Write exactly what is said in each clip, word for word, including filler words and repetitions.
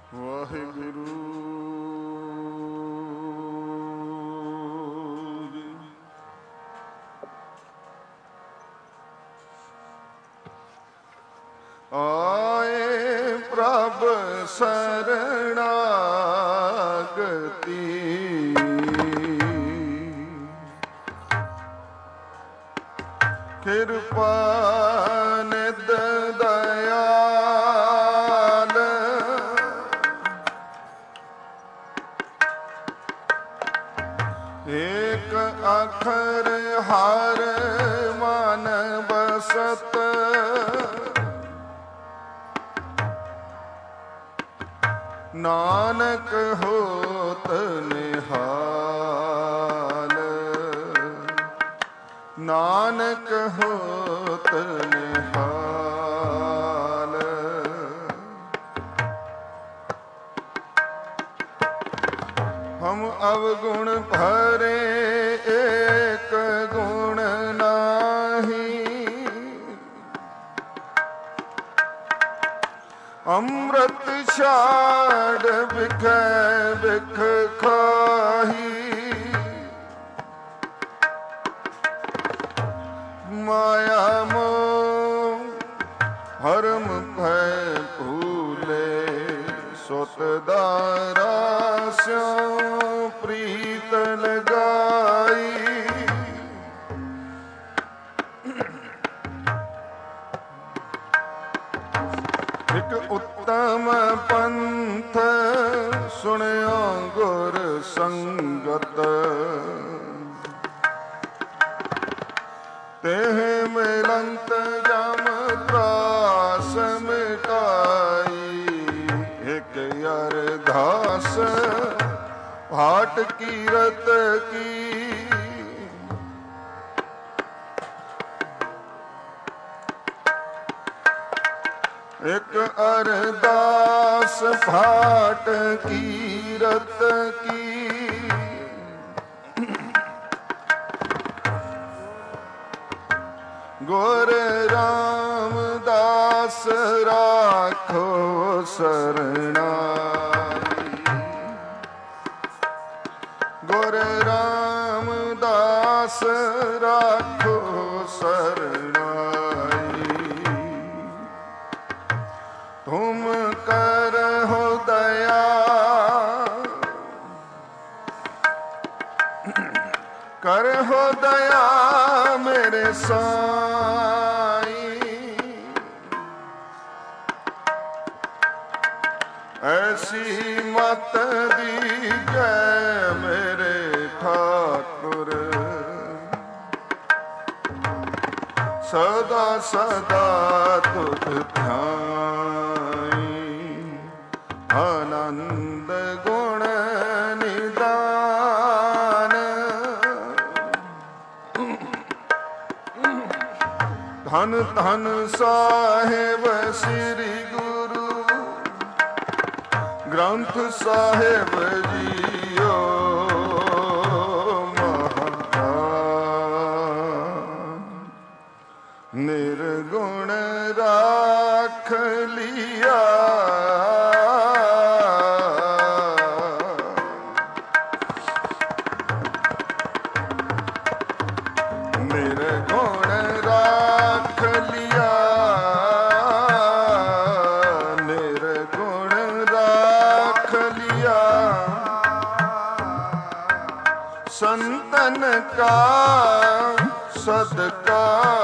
ਵਾਹਿਗੁਰੂ ਜੀ। ਆਏ ਪ੍ਰਭ ਸਰਣਾਗਤੀ, ਕਿਰਪਾ ਨਿਧ ਦਇਆਲ, ਏਕ ਅੱਖਰ ਹਰ ਮਨ ਬਸਤ, ਨਾਨਕ ਹੋਤ ਨਿਹਾਲ, ਨਾਨਕ ਹੋਤ ਨਿਹਾਲ। ਹਮ ਅਵਗੁਣ ਭਰੇ ਏਕ ਗੁਣ ਨਾਹੀ, ਅੰਮ੍ਰਿਤ ਛਾੜ ਬਿਖੈ ਬਿਖ ਖਾਹੀ, ਮਾਇਆ ਮੋਹ ਹਰਮ ਭੈ ਭੂਲੇ, ਸੁਤ ਦਾਰਾ ਸਿਉ ਪ੍ਰੀਤ ਲਗਾਈ, ਇਕ ਉੱਤਮ ਪੰਥ ਸੁਣਿਓ ਗੁਰ ਸੰਗਤ, ਤੇਹ ਮਿਲੰਤ ਜਮ ਤਰਾਸ ਮਿਟਾਈ, ਇਕ ਅਰਦਾਸ ਭਾਟ ਕੀਰਤ ਕੀ, ਇਕ ਅਰਦਾਸ ਭਾਟ ਕੀਰਤ ਕੀ, ਗੁਰ ਰਾਮਦਾਸ ਰਾਖੋ ਸਰਣਾਈ, ਗੁਰ ਰਾਮਦਾਸ ਰਾਖੋ ਸਰਣਾਈ, ਤੁਮ ਕਰਹੁ ਦਇਆ ਕਰਹੁ ਦਇਆ ਮੇਰੇ ਸਾਈਂ, ਐਸੀ ਮਤ ਦੀਜੈ ਮੇਰੇ ਠਾਕੁਰ, ਸਦਾ ਸਦਾ ਤੁਧ ਧਿਆਈ, ਆਨੰਦ ਗੁਣ ਨਿਦਾਨ, ਧੰਨ ਧੰਨ ਸਾਹਿਬ ਸ੍ਰੀ ਗੁਰੂ ਗ੍ਰੰਥ ਸਾਹਿਬ ਜੀਓ, ਮਹਾਨ ਨਿਰਗੁਣ ਰਾਖ ਲਿਆ, ਨਿਰਗੁਣ ਰਾਖ ਲਿਆ, ਨਿਰਗੁਣ ਰਾਖ ਲਿਆ, ਸੰਤਨ ਕਾ ਸਦਕਾ,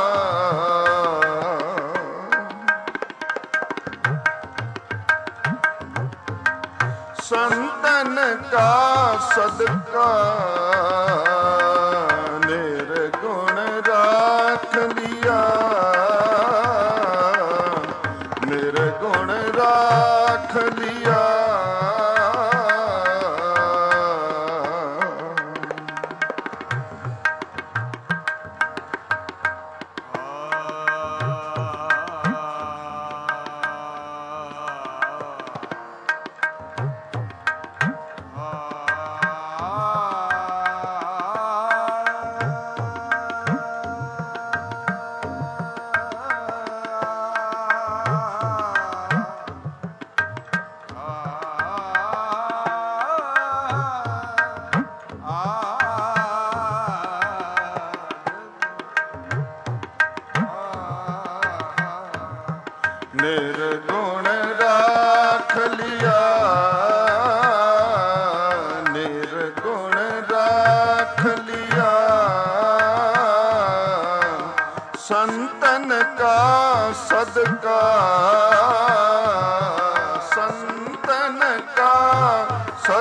ਸੰਤਨ ਕਾ ਸਦਕਾ, ਨਿਰਗੁਣ ਰਾਖ ਲਿਆ, ਨਿਰਗੁਣ ਰਾਖ ਲਿਆ,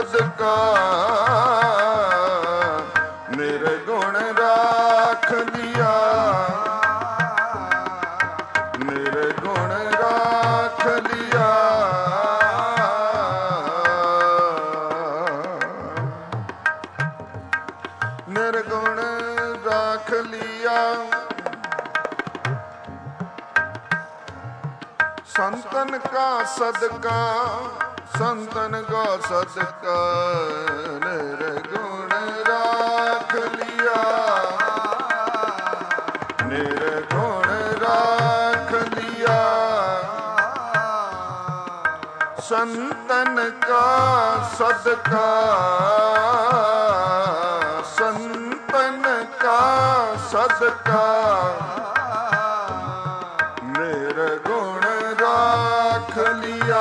ਸਦਕਾ ਨਿਰਗੁਣ ਰਾਖ ਲਿਆ, ਨਿਰਗੁਣ ਰਾਖ ਲਿਆ। ਨਿਰਗੁਣ ਰਾਖ ਲਿਆ। ਸੰਤਨ ਕਾ ਸਦਕਾ, ਸੰਤਨ ਕਾ ਸਦਕਾ ਨਿਰਗੁਣ ਰਾਖ ਲਿਆ, ਨਿਰਗੁਣ ਰਾਖ ਲਿਆ। ਸੰਤਨ ਕਾ ਸਦਕਾ, ਸੰਤਨ ਕਾ ਸਦਕਾ ਨਿਰਗੁਣ ਰਾਖ ਲਿਆ,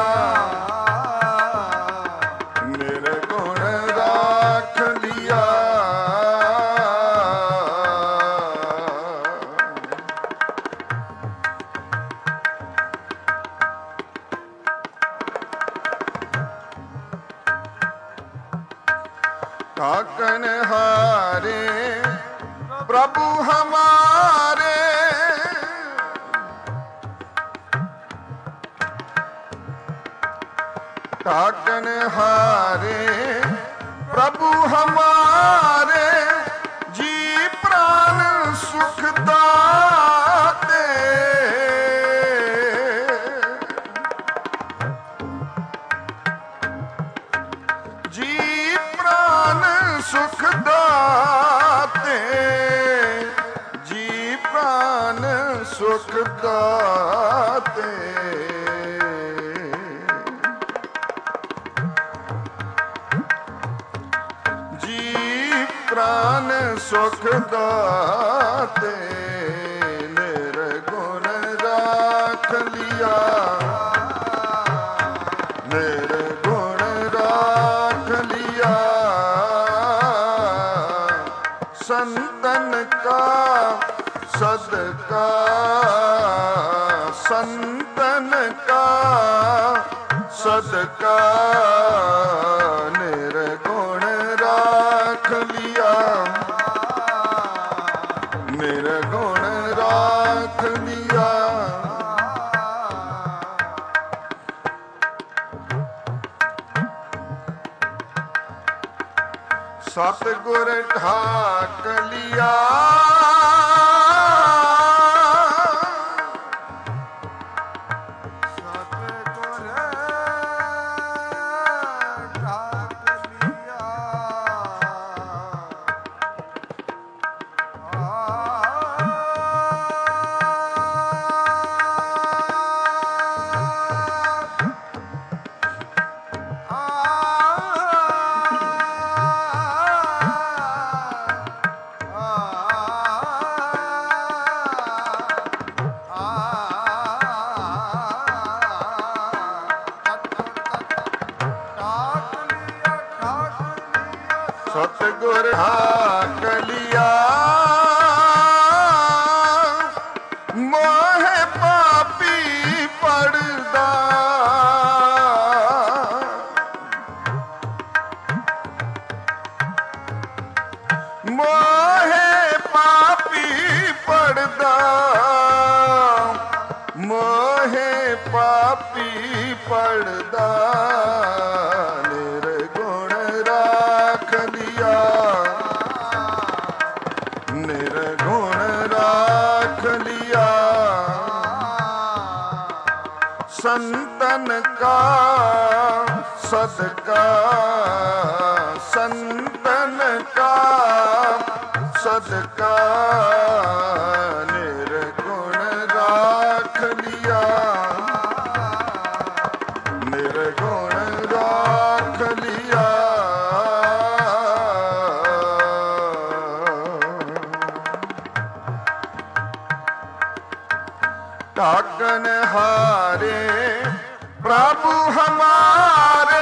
ਨਿਰਗੁਣ ਰਾਖ ਲਿਆ। ਤਾਕਨ ਹਾਰੇ ਪ੍ਰਭु ਹਮਾਰੇ, ਤਾਕਨ ਹਾਰੇ ਪ੍ਰਭु ਹਮਾਰੇ, ਜੀ ਪ੍ਰਾਨ ਸੁਖ ਦਾਤੇ। ਜੀ ਪ੍ਰਾਨ ਸੁਖ ਦਾਤੇ, ਜੀ ਪ੍ਰਾਨ ਸੁਖ ਦਾਤੇ। ਜੀ ਪ੍ਰਾਨ ਸੁਖ ਦਾਤੇ ਨਿਰਗੁਣ ਰਾਖ ਲਿਆ, ਨਿਰਗੁਣ ਰਾਖ ਲਿਆ। ਸੰਤਨ ਕਾ ਸਦਕਾ, ਸੰਤਨ ਕਾ ਸਦਕਾ ਨਿਰਗੁਣ ਰਾਖ ਲਿਆ, ਨਿਰਗੁਣ ਰਾਖ ਲਿਆ। ਸਤਿਗੁਰ ਠਾਕ ਲਿਆ, ਸਤਿਗੁਰ ਠਾਕ ਲਿਆ। ਮੋਹਿ ਪਾਪੀ ਪੜਦਾ, ਮੋਹਿ ਪਾਪੀ ਪੜਦਾ, ਮੋਹਿ ਪਾਪੀ ਪੜਦਾ। ਨਿਰਗੁਣ ਰਾਖ ਲਿਆ, ਨਿਰਗੁਣ ਰਾਖ ਲਿਆ। ਸੰਤਨ ਕਾ ਸਦਕਾ, ਸੰਤਨ ਕਾ ਸਦਕਾ ਨਿਰਗੁਣ ਰਾਖ ਲਿਆ, ਨਿਰਗੁਣ ਰਾਖ ਲਿਆ। ਤਾਕਨ ਹਾਰੇ ਪ੍ਰਭु ਹਮਾਰੇ,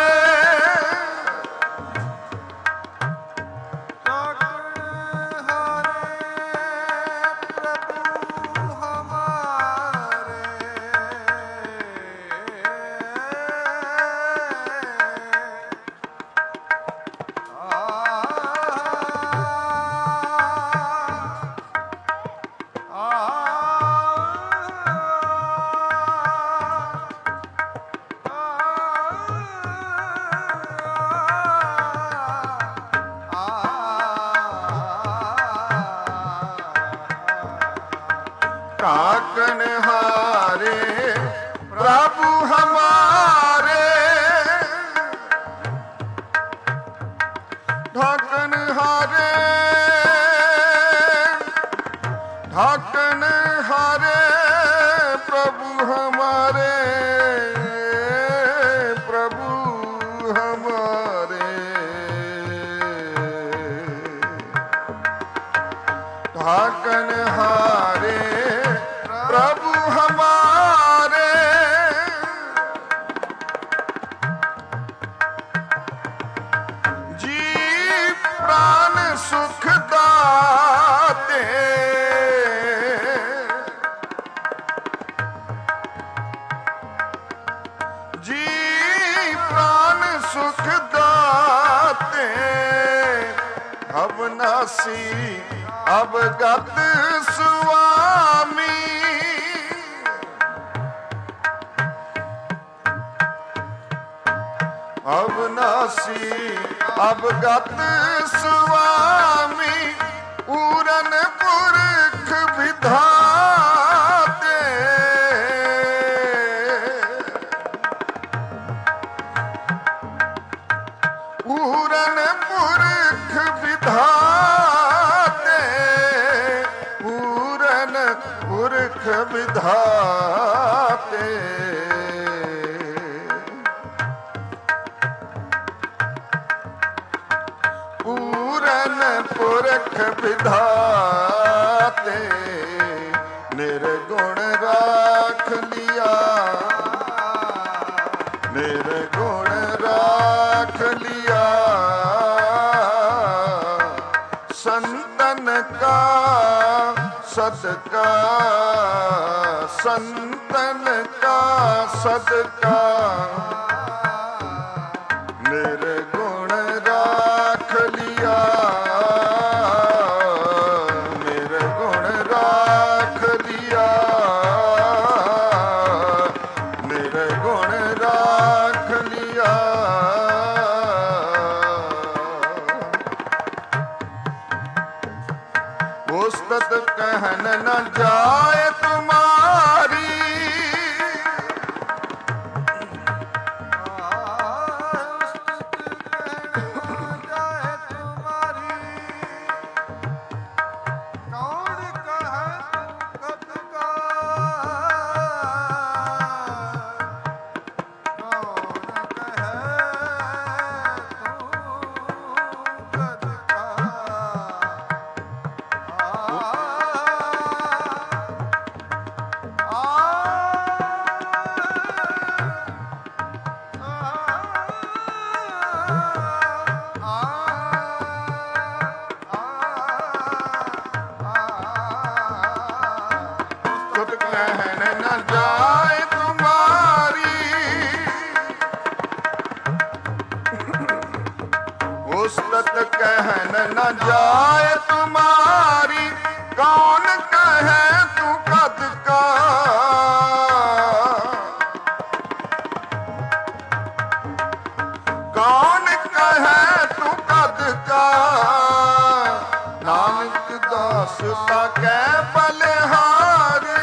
प्रभु हमारे। ढाकन हारे प्रभु हमारे, जी प्राण सुख दाते। जी प्राण सुख दाते, अविनाशी अवगत स्वामी। अविनाशी अवगत स्वामी, पूरन पुरख विधाते। पूरन पुरख विधाते, पूरन पुरख विधाते। पूरन पुरख विधाते, निर्गुण राख लिया। निर्गुण राख लिया, संतन का सदका। संतन का सदका, निर्गुण राख लिया। निर्गुण राख लिया, निर्गुण राख लिया। उस्तत कहन न जाए तुम्हारी, कहन न जाए तुम्हारी। उस्तत कहन न जाए तुम्हारी, कौन कहे तू कद का। कौन कहे तू कद का, नानक दास का कै बलिहारे।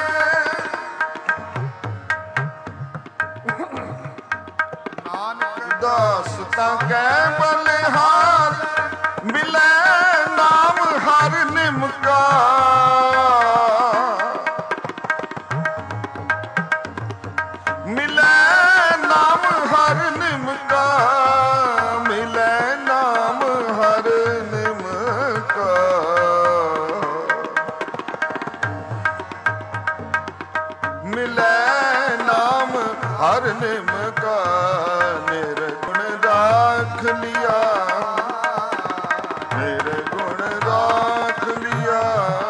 दास कै बलिहार, मिले नाम हर निमका। मिले नाम हर निमका, मिले नाम हर निमका। मिले नाम हर निमका, निर्गुण राख लिया। निर्गुण राख लिया,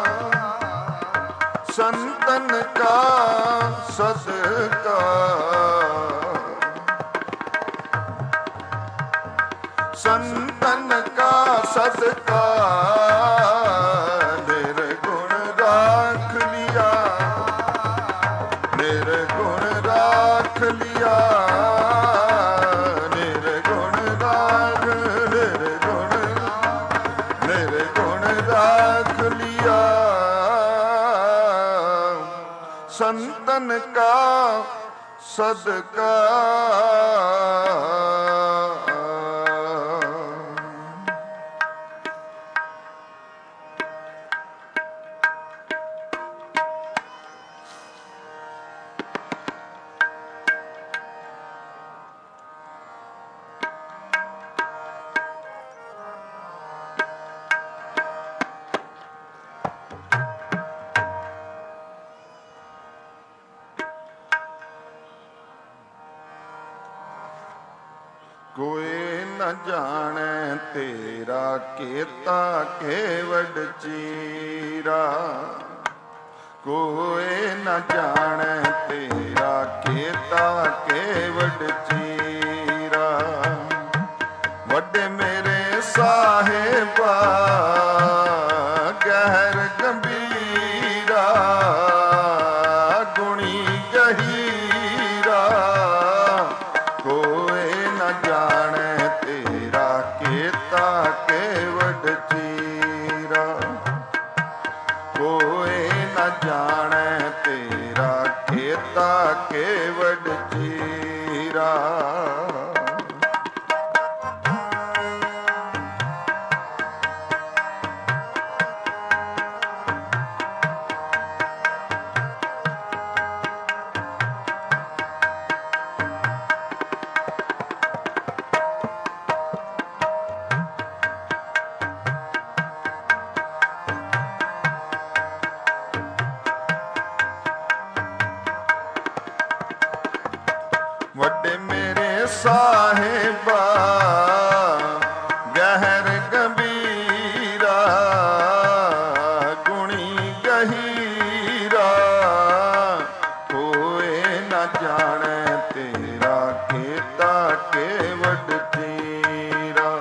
संतन का सदका। संतन का सदका, निर्गुण राख लिया। निर्गुण राख लिया, निर्गुण राख, निर्गुण निर्गुण राख लिया। संतन का सदका। ਕੋਏ ਨ ਜਾਣੈ ਤੇਰਾ ਕੀਤਾ ਕੇਵਡ ਚੀਰਾ। ਕੋਏ ਨ ਜਾਣੈ ਤੇਰਾ ਕੀਤਾ ਕੇਵਡ ਚੀਰਾ। ਵੱਡੇ ਮੇਰੇ ਸਾਹਿਬਾ ਗਹਿਰ ਗੰਭੀਰਾ, ਗੁਣੀ ਗਹੀਰਾ। ਕੋਏ ਨ ਜਾਣੈ ਤੇਰਾ ਕੀਤਾ ਕੇਵਡ ਚੀਰਾ। ਕੋਏ ਨ ਜਾਣੈ ਤੇਰਾ ਕੀਤਾ ਕੇਵਡ ਚੀਰਾ। ਵੱਡੇ ਮੇਰੇ ਸਾਹਿਬਾ ਗਹਿਰ ਗੰਭੀਰਾ, ਗੁਣੀ ਗਹੀਰਾ। ਕੋਏ ਨ ਜਾਣੈ ਤੇਰਾ ਕੀਤਾ ਕੇਵਡ ਚੀਰਾ।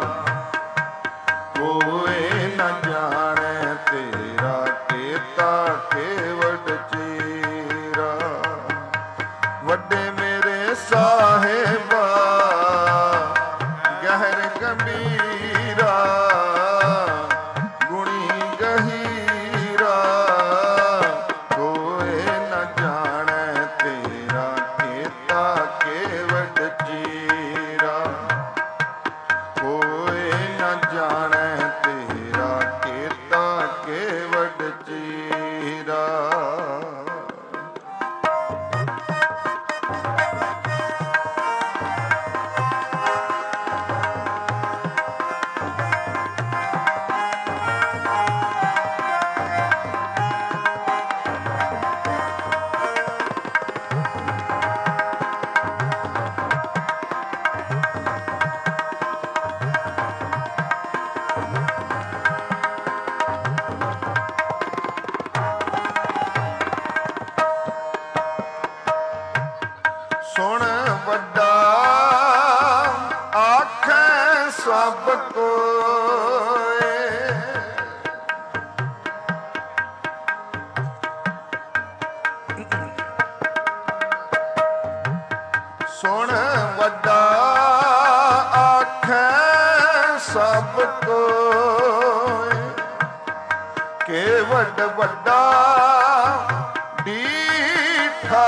ਕੋਏ ਨ ਜਾਣੈ ਤੇਰਾ ਕੀਤਾ ਕੇਵਡ ਚੀਰਾ। ਵੱਡੇ ਮੇਰੇ ਸਾਹਿਬਾ ਗਹਿਰ ਗੰਭੀਰਾ, ਗੁਣੀ ਗਹੀਰਾ। ਕੋਏ ਨ ਜਾਣੈ ਤੇਰਾ ਕੀਤਾ ਕੇਵਡ ਚੀਰਾ। ਕੋਏ ਨ ਜਾਣੈ ਤੇਰਾ ਕੀਤਾ ਕੇਵਡ ਚੀਰਾ। ਸੁਣ ਵੱਡਾ ਆਖੈ ਸਭ ਕੋਏ। ਸੁਣ ਵੱਡਾ ਆਖੈ ਸਭ ਕੋਏ। ਕੇਵਡ ਵੱਡਾ ਡੀਠਾ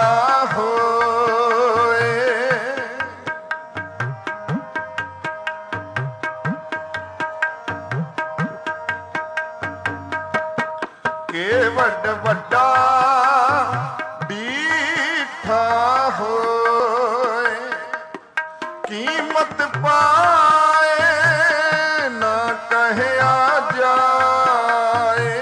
ਹੋਏ। ਕੇਵਡ ਵੱਡਾ ਡੀਠਾ ਹੋਏ। ਕੀਮਤ ਪਾਏ ਨਾ ਕਹਿਆ ਜਾਏ।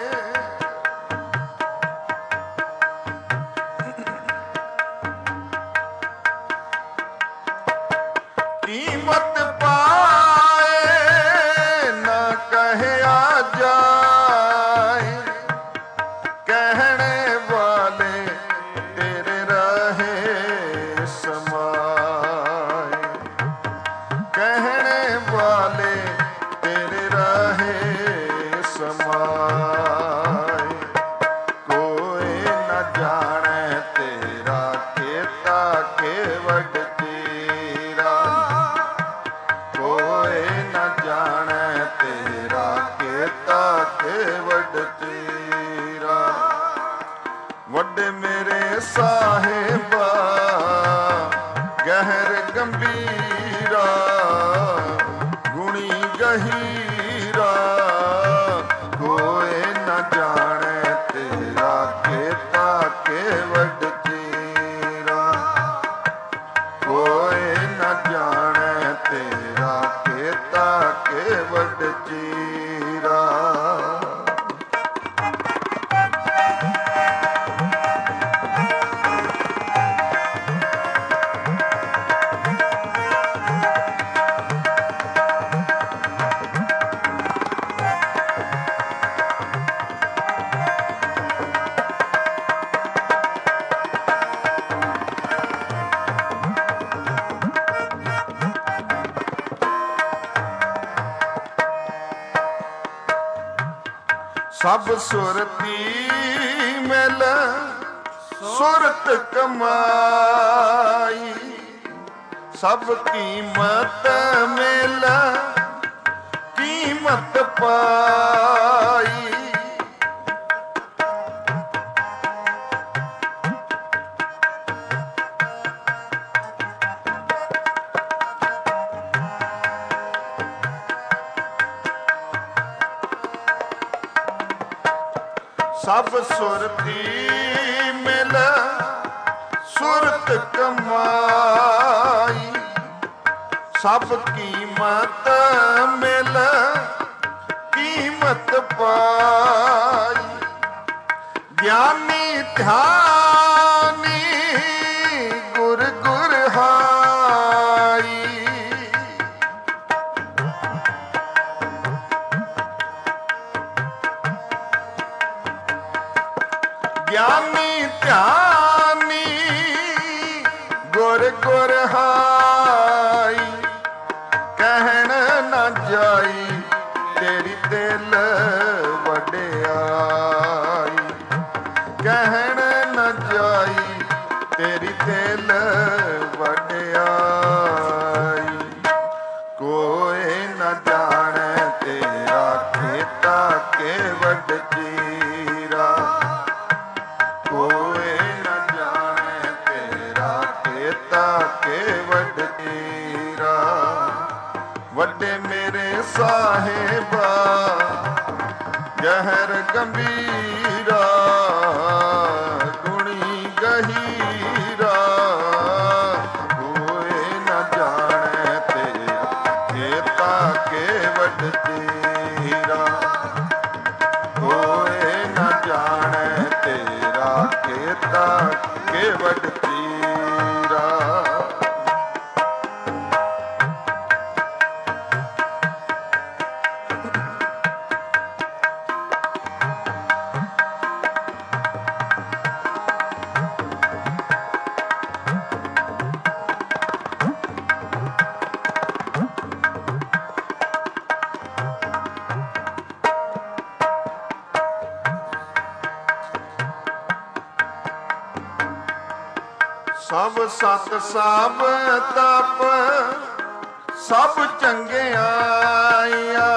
ਕੀਮਤ ਪਾਏ ਨਾ ਕਹਿਆ ਜਾਏ। ਕਹਿਣੇ ਵਾਲੇ ਤੇਰੇ ਰਹੇ ਸਮਾਏ। ਕਹਿਣੇ ਵਾਲੇ ਤੇਰੇ ਰਹੇ ਸਮਾਏ। ਕੋਏ ਨ ਜਾਣੈ ਤੇਰਾ ਕੀਤਾ ਕੇਵਡ ਚੀਰਾ। ਕੋਏ ਨ ਜਾਣੈ ਤੇਰਾ ਕੀਤਾ ਕੇਵਡ ਚੀਰਾ। ਵੱਡੇ ਮੇਰੇ ਸਾਹਿਬਾ ਗਹਿਰ ਗੰਭੀਰਾ, ਗੁਣੀ ਗਹੀਰਾ। ਕੋਏ ਨ ਜਾਣੈ ਤੇਰਾ ਕੀਤਾ ਕੇਵਡ ਚੀਰਾ। ਕੋਏ ਨ ਜਾਣੈ ਤੇਰਾ ਕੀਤਾ ਕੇਵਡ ਚੀਰਾ। ਸਭ ਸੁਰਤੀ ਮਿਲ ਸੁਰਤ ਕਮਾਈ, ਸਭ ਕੀਮਤ ਮਿਲ ਕੀਮਤ ਪਾਈ। ਸਭ ਸੁਰਤੀ ਮਿਲ ਸੁਰਤ ਕਮਾਈ, ਸਭ ਕੀਮਤ ਮਿਲ ਕੀਮਤ ਪਾਈ। ਗਿਆਨੀ ਧਿਆਨੀ ਗੁਰ ਗੁਰ ਹਾਈ, ਗਿਆਨੀ ਧਿਆਨੀ ਗੁਰ ਗੁਰ ਹਾਈ। ਕਹਿਣ ਨਾ ਜਾਈ ਤੇਰੀ ਦਿਲ ਵਡਿਆਈ, ਕਹਿਣ ਨਾ ਜਾਈ ਤੇਰੀ ਦਿਲ ਵਡਿਆਈ। ਕੋਈ ਨਾ ਜਾਣੈ ਤੇਰਾ ਖੇਤਾ ਕੇਵਡ ਚੀਰਾ, ਕੋਈ ਨਾ ਜਾਣੈ ਤੇਰਾ ਖੇਤਾ ਕੇਵਡ ਚੀਰਾ। ਵੱਡੇ ਮੇਰੇ ਸਾਹਿਬਾ ਗਹਿਰ ਗੰਭੀਰਾ, ਗੁਣੀ ਗਹੀਰਾ। ਕੋਈ ਨਾ ਜਾਣੈ ਤੇਰਾ ਖੇਤਾ ਕੇਵਡ ਚੀਰਾ, ਕੋਈ ਨਾ ਜਾਣੈ ਤੇਰਾ ਖੇਤਾ ਕੇਵਡ ਚੀਰਾ। ਸਭ ਸਤ ਸਭ ਤਪ ਸਭ ਚੰਗਿਆਈਆਂ,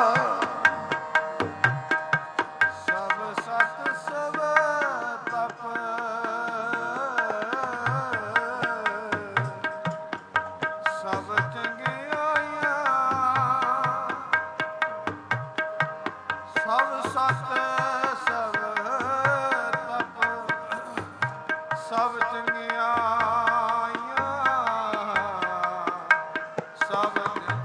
ਸਭ ਸਤ ਸਭ ਤਪ ਸਭ ਚੰਗਿਆਈਆਂ, ਸਭ ਸਤ ਸਭ ਤਪ ਸਭ ਚੰਗਿਆਈਆਂ, ਸਭ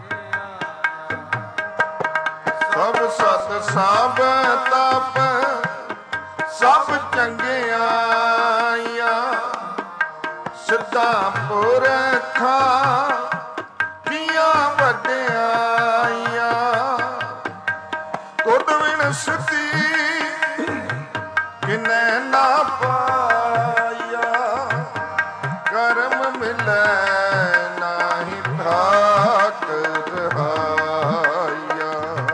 ਸਭ ਸਤ ਸਭ ਤਪ ਸਭ ਚੰਗਿਆਈਆਂ। ਸਿੱਧਾ ਪੁਰਖਾਂ ਦੀਆਂ ਵਡਿਆਈਆਂ, ਤੁਧ ਬਿਨ ਸਿੱਧੀ ਕਿਨੈ ਨਾ ਪਾਇਆ। ਕਰਮ ਮਿਲੈ ਨਾਹੀ ਠਾਕ ਰਹਾਇਆ,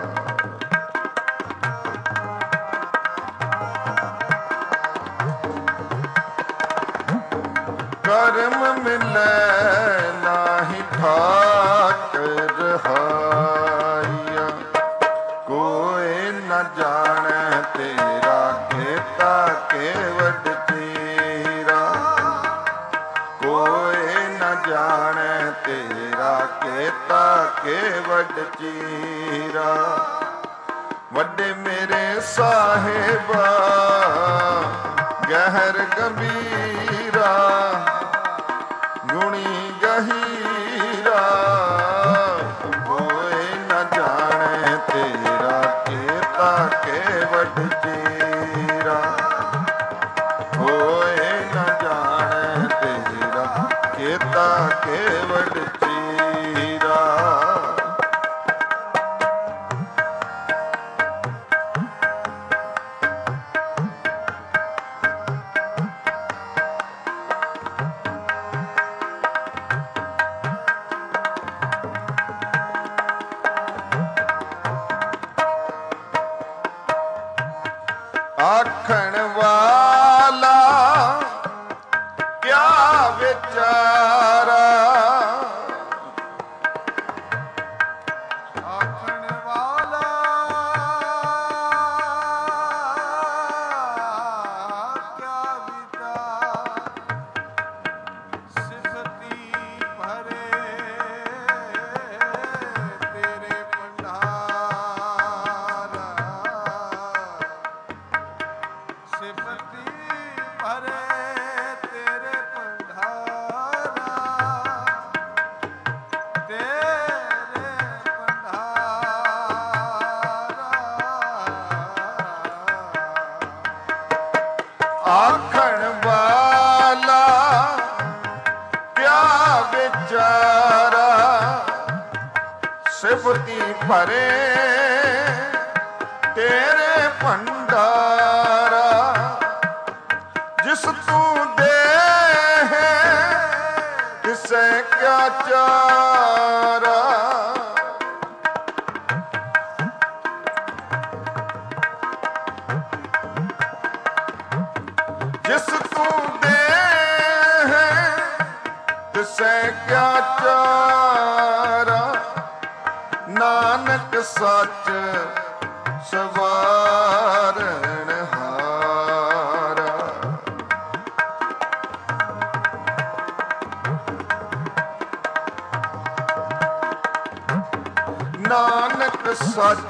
ਕਰਮ ਮਿਲੈ ਨਾਹੀ ਠਾਕ ਰਹਾਇਆ। ਕੋਈ ਨਾ ਜਾਣੈ ਤੇਰਾ ਖੇਤਾ ਕੇਵਡ ਚੀਰਾ, ਕੋਈ ਨਾ ਜਾਣੈ ਤੇਰਾ ਖੇਤਾ ਕੇਵਡ ਚੀਰਾ। ਵੱਡੇ ਮੇਰੇ ਸਾਹਿਬਾ ਗਹਿਰ ਗੰਭੀਰਾ, ਗੁਣੀ ਗਹੀਰਾ। ਕੋਈ ਨਾ ਜਾਣੈ ਤੇਰਾ ਖੇਤਾ ਕੇਵਡ ਚੀਰਾ, ਕੋਈ ਨਾ ਜਾਣੈ ਤੇਰਾ ਖੇਤਾ ਕੇਵਡ ਚੀਰਾ। ਵਾਲਾ ਕਿਆ ਵਿਚਾਰਾ। ਆਖਣ ਵਾਲਾ ਕਿਆ ਵਿਚਾਰ, ਸਿਫਤੀ ਭਰੇ ਤੇਰੇ ਭੰਡਾਰਾ। ਸਿਫਤੀ ਭਰੇ ਤੇਰੇ ਭੰਡਾਰਾ, ਤੇਰੇ ਭੰਡਾਰਾ। ਆਖਣ ਵਾਲਾ ਕਿਆ ਵਿਚਾਰਾ, ਸਿਫਤੀ ਭਰੇ ਤੇਰੇ ਭੰਡਾਰਾ। ਜਿਸ ਤੂੰ ਦੇ ਤਿਸੈ ਕਿਆ ਚਾਰਾ। ਜਿਸ ਤੂੰ ਦੇ ਤਿਸੈ ਕਿਆ ਚਾਰਾ। ਨਾਨਕ ਸੱਚ ਸਵਾਰਨ ਹਾਰਾ। ਨਾਨਕ ਸੱਚ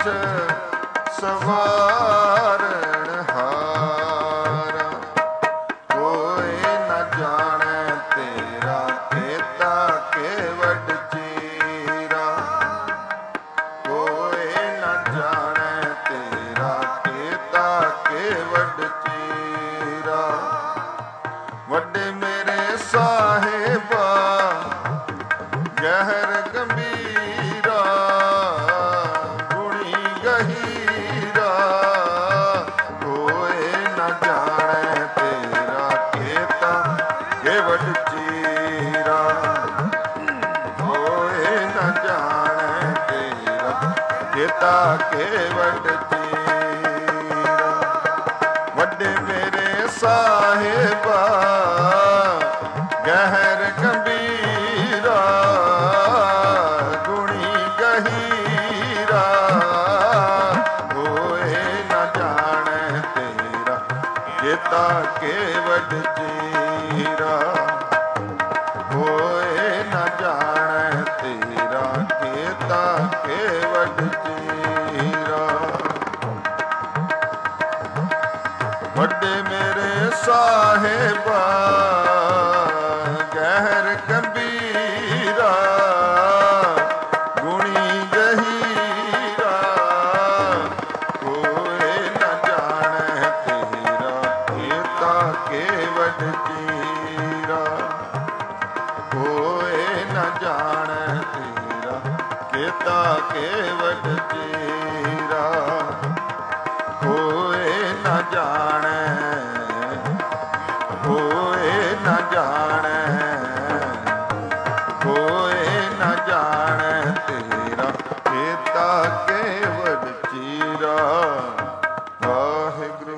ਸਵਾਰਨ ਹਾਰਾ। ਕੋਈ ਨ ਜਾਣੈ ਤੇਰਾ ਕੀਤਾ ਕੇਵਡ ਚੀਰਾ। ਕੋਈ ਨ ਜਾਣੈ ਤੇਰਾ ਕੀਤਾ ਕੇਵਡ ਚੀਰਾ। ਵੱਡੇ ਮੇਰੇ ਸਾਹਿਬਾ ਗਹਿਰ ਗੰਭੀਰਾ। ਗੁਣੀ ਗਹੀਰਾ ਕੋਈ ਨ ਜਾਣੈ ਤੇਰਾ ਕੀਤਾ ਕੇਵਡ ਚੀਰਾ। ਕੋਈ ਨ ਜਾਣੈ ਤੇਰਾ ਕੀਤਾ ਕੇਵਡ ਚੀਰਾ। ਵੱਡੇ ਮੇਰੇ ਸਾਹਿਬਾ ਗਹਿਰ ਗੰਭੀਰਾ। ਗੁਣੀ ਗਹੀਰਾ ਹੋਏ ਨ ਜਾਣੈ ਤੇਰਾ ਕੀਤਾ ਕੇਵਡ ਚੀਰਾ। ਹੋਏ ਨ ਜਾਣੈ ਤੇਰਾ ਕੀਤਾ ਕੇਵਡ ਚੀਰਾ। ਵੱਡੇ ਮੇਰੇ ਸਾਹਿਬਾ ਗਹਿਰ ਗੰਭੀਰਾ। ਗੁਣੀ ਗਹੀਰਾ ਕੋਈ ਨ ਜਾਣੈ ਤੇਰਾ ਕੀਤਾ ਕੇਵਡ ਚੀਰਾ। ਕੋਈ ਨ ਜਾਣੈ ਤੇਰਾ ਕੀਤਾ ਕੇਵਡ ਚੀਰਾ। ਕੋਈ ਨ ਜਾਣੈ ਕੋਈ ਨ ਜਾਣੈ ਕੋਈ ਨ ਜਾਣੈ ਤੇਰਾ ਕੀਤਾ ਕੇਵਡ ਚੀਰਾ। ਵਾਹਿਗੁਰੂ।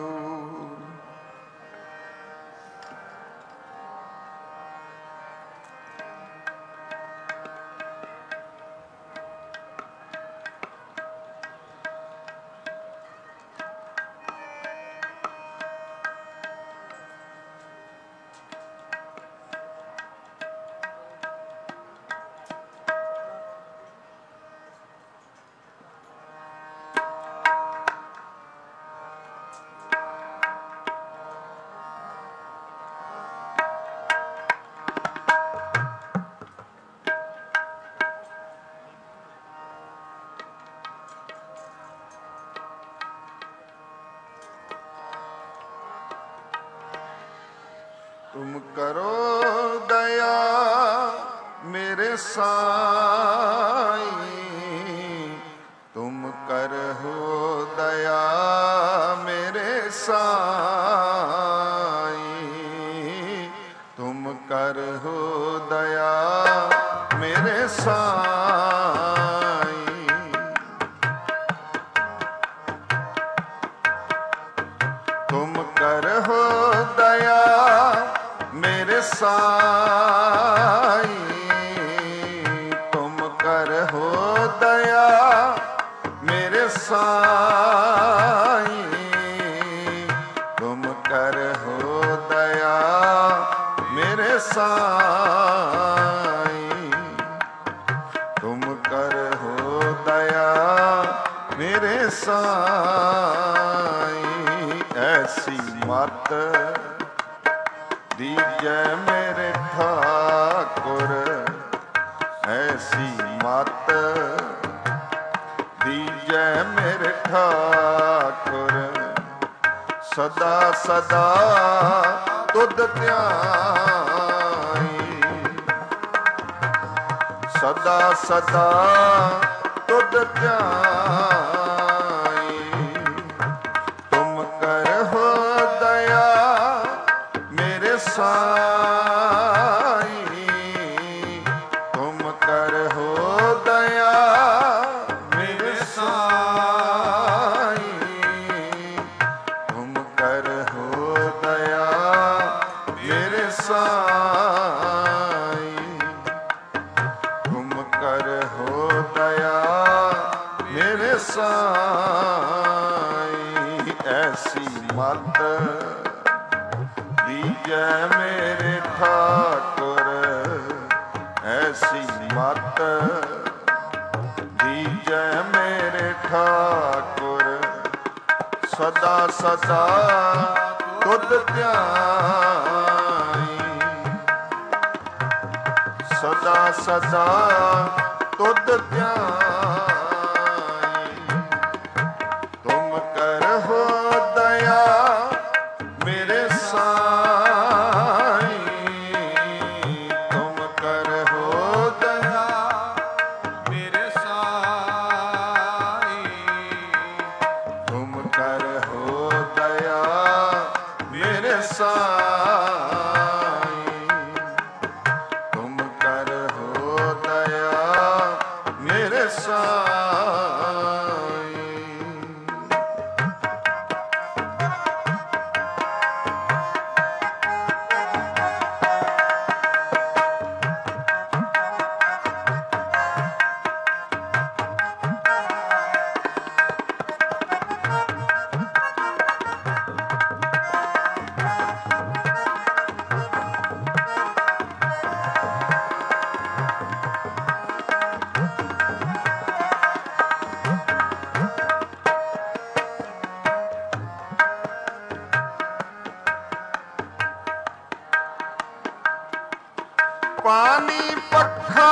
तुम करो दया मेरे साईं। तुम करहो दया मेरे साईं। तुम करहो दया मेरे साईं। तुम करहो साई तुम करहो दया मेरे साई तुम करहो दया मेरे साई तुम करहो दया मेरे साई ऐसी मत दीजै मेरे ठाकुर ऐसी मत दीजै मेरे ठाकुर सदा सदा तुध ध्याई सदा सदा तुध ध्याई तुम करहो दया मेरे साई तुम करहो दया मेरे साई तुम करहो दया मेरे साई तुम करहो दया मेरे साई ऐसी मत दीजै मेरे ठाकुर ऐसी मत दीजै मेरे ठाकुर सदा सदा तुध ध्याई सदा सदा तुध ध्याई तुम करहो दया मेरे साई तुम करहो दया मेरे साई तुम करहो दया मेरे साई तुम करहो दया मेरे साई पानी पखा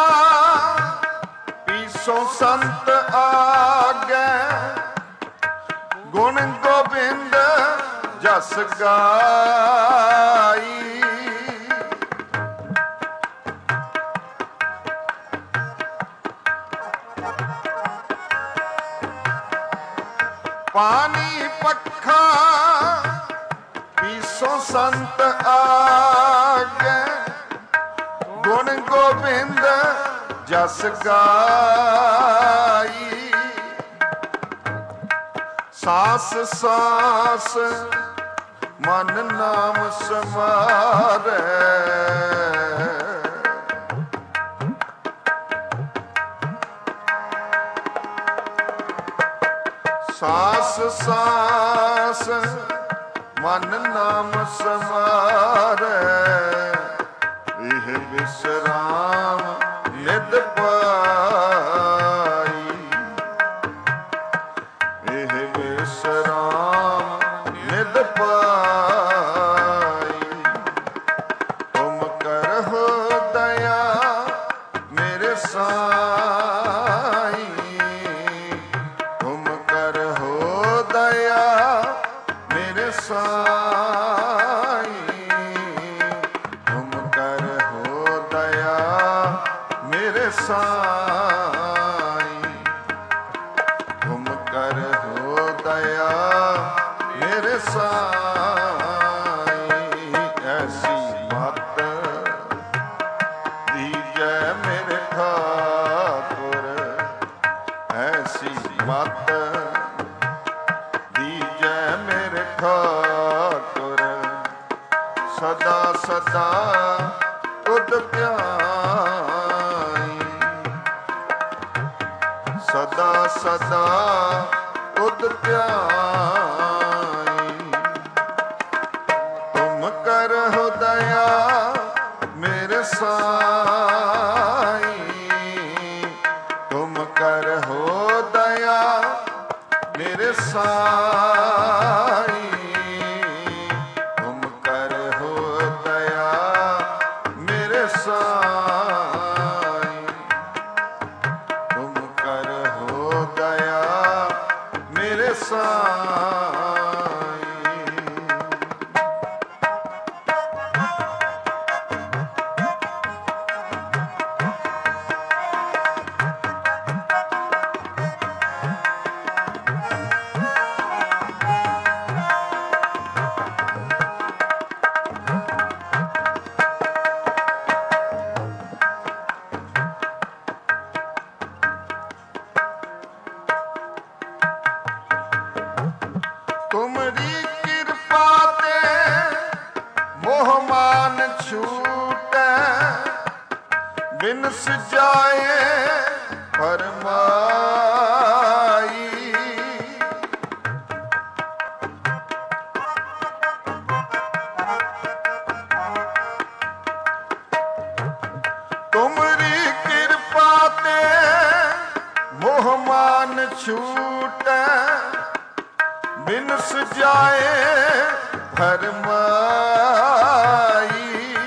पीसो संत आगे गुण गोबिंद जस गाई पानी पखा पीसो संत आगे गुण गोबिंद जस गाई सास सास मन नाम समारे सास सास मन नाम समारे ਇਹ ਵਿਸਰਾਮ ਨਿਤ ਪਾਈ ਇਹ ਵਿਸਰਾਮ ਨਿਤ ਪਾਈ ਤੁਮ ਕਰਹੁ ਦਇਆ ਮੇਰੇ ਸਾਈ ਤੁਮ ਕਰਹੁ ਦਇਆ ਮੇਰੇ ਸਾਈ ਤੁਮ ਕਰਹੁ ਦਇਆ ਮੇਰੇ ਸਾਈ ਤੁਮ ਕਰਹੁ ਦਇਆ ਮੇਰੇ ਸਾਈ ਐਸੀ ਮਤ ਦੀਜੈ ਮੇਰੇ ਠਾਕੁਰ ਐਸੀ ਮਤ ਦੀਜੈ ਮੇਰੇ ਠਾਕੁਰ ਸਦਾ ਸਦਾ ਸਦਾ ਸਦਾ ਤੁਧ ਧਿਆਈ। ਤੁਮ ਕਰਹੁ ਦਇਆ ਮੇਰੇ ਸਾਈ। ਤੁਮ ਕਰਹੁ ਦਇਆ ਮੇਰੇ ਸਾਈ। ਤੁਮ ਕਰਹੁ ਦਇਆ ਮੇਰੇ ਸਾਈ। ਤੁਮ ਕਰਹੁ ਦਇਆ ਮੇਰੇ ਸਾਈ। ਤੁਮਰੀ ਕਿਰਪਾ ਤੇ ਮੋਹ ਮਾਨ ਛੂਟੈ। ਬਿਨ ਸਜਾਏ ਫਰਮਾਈ। ਤੁਮਰੀ ਕਿਰਪਾ ਤੇ ਮੋਹ ਮਾਨ ਛੂਟੈ। ਬਿਨ ਸਜਾਏ ਫਰਮਾਈ।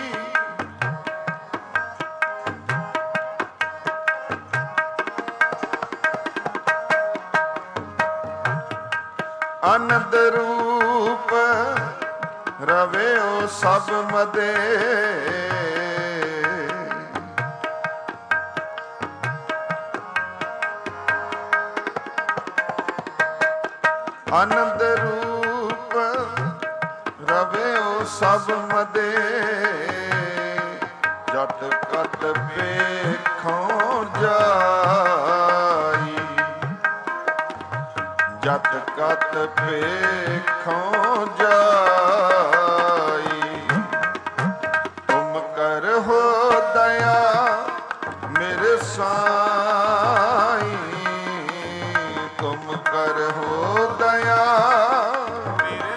ਅਨੰਦ ਰੂਪ ਰਵਿਓ ਸਭ ਮਦੇ। ਅਨੰਦ ਰੂਪ ਰਵਿਓ ਸਭ ਮਦੇ। ਜਟ ਕਟ ਵੇਖੋਂ ਜਾਈ। ਜਟ ਕਟ ਵੇਖੋਂ ਜਾਈ। ਤੁਮ ਕਰਹੁ ਦਇਆ ਮੇਰੇ ਸਾਈ। ਤੁਮ ਕਰਹੁ ਦਇਆ ਮੇਰੇ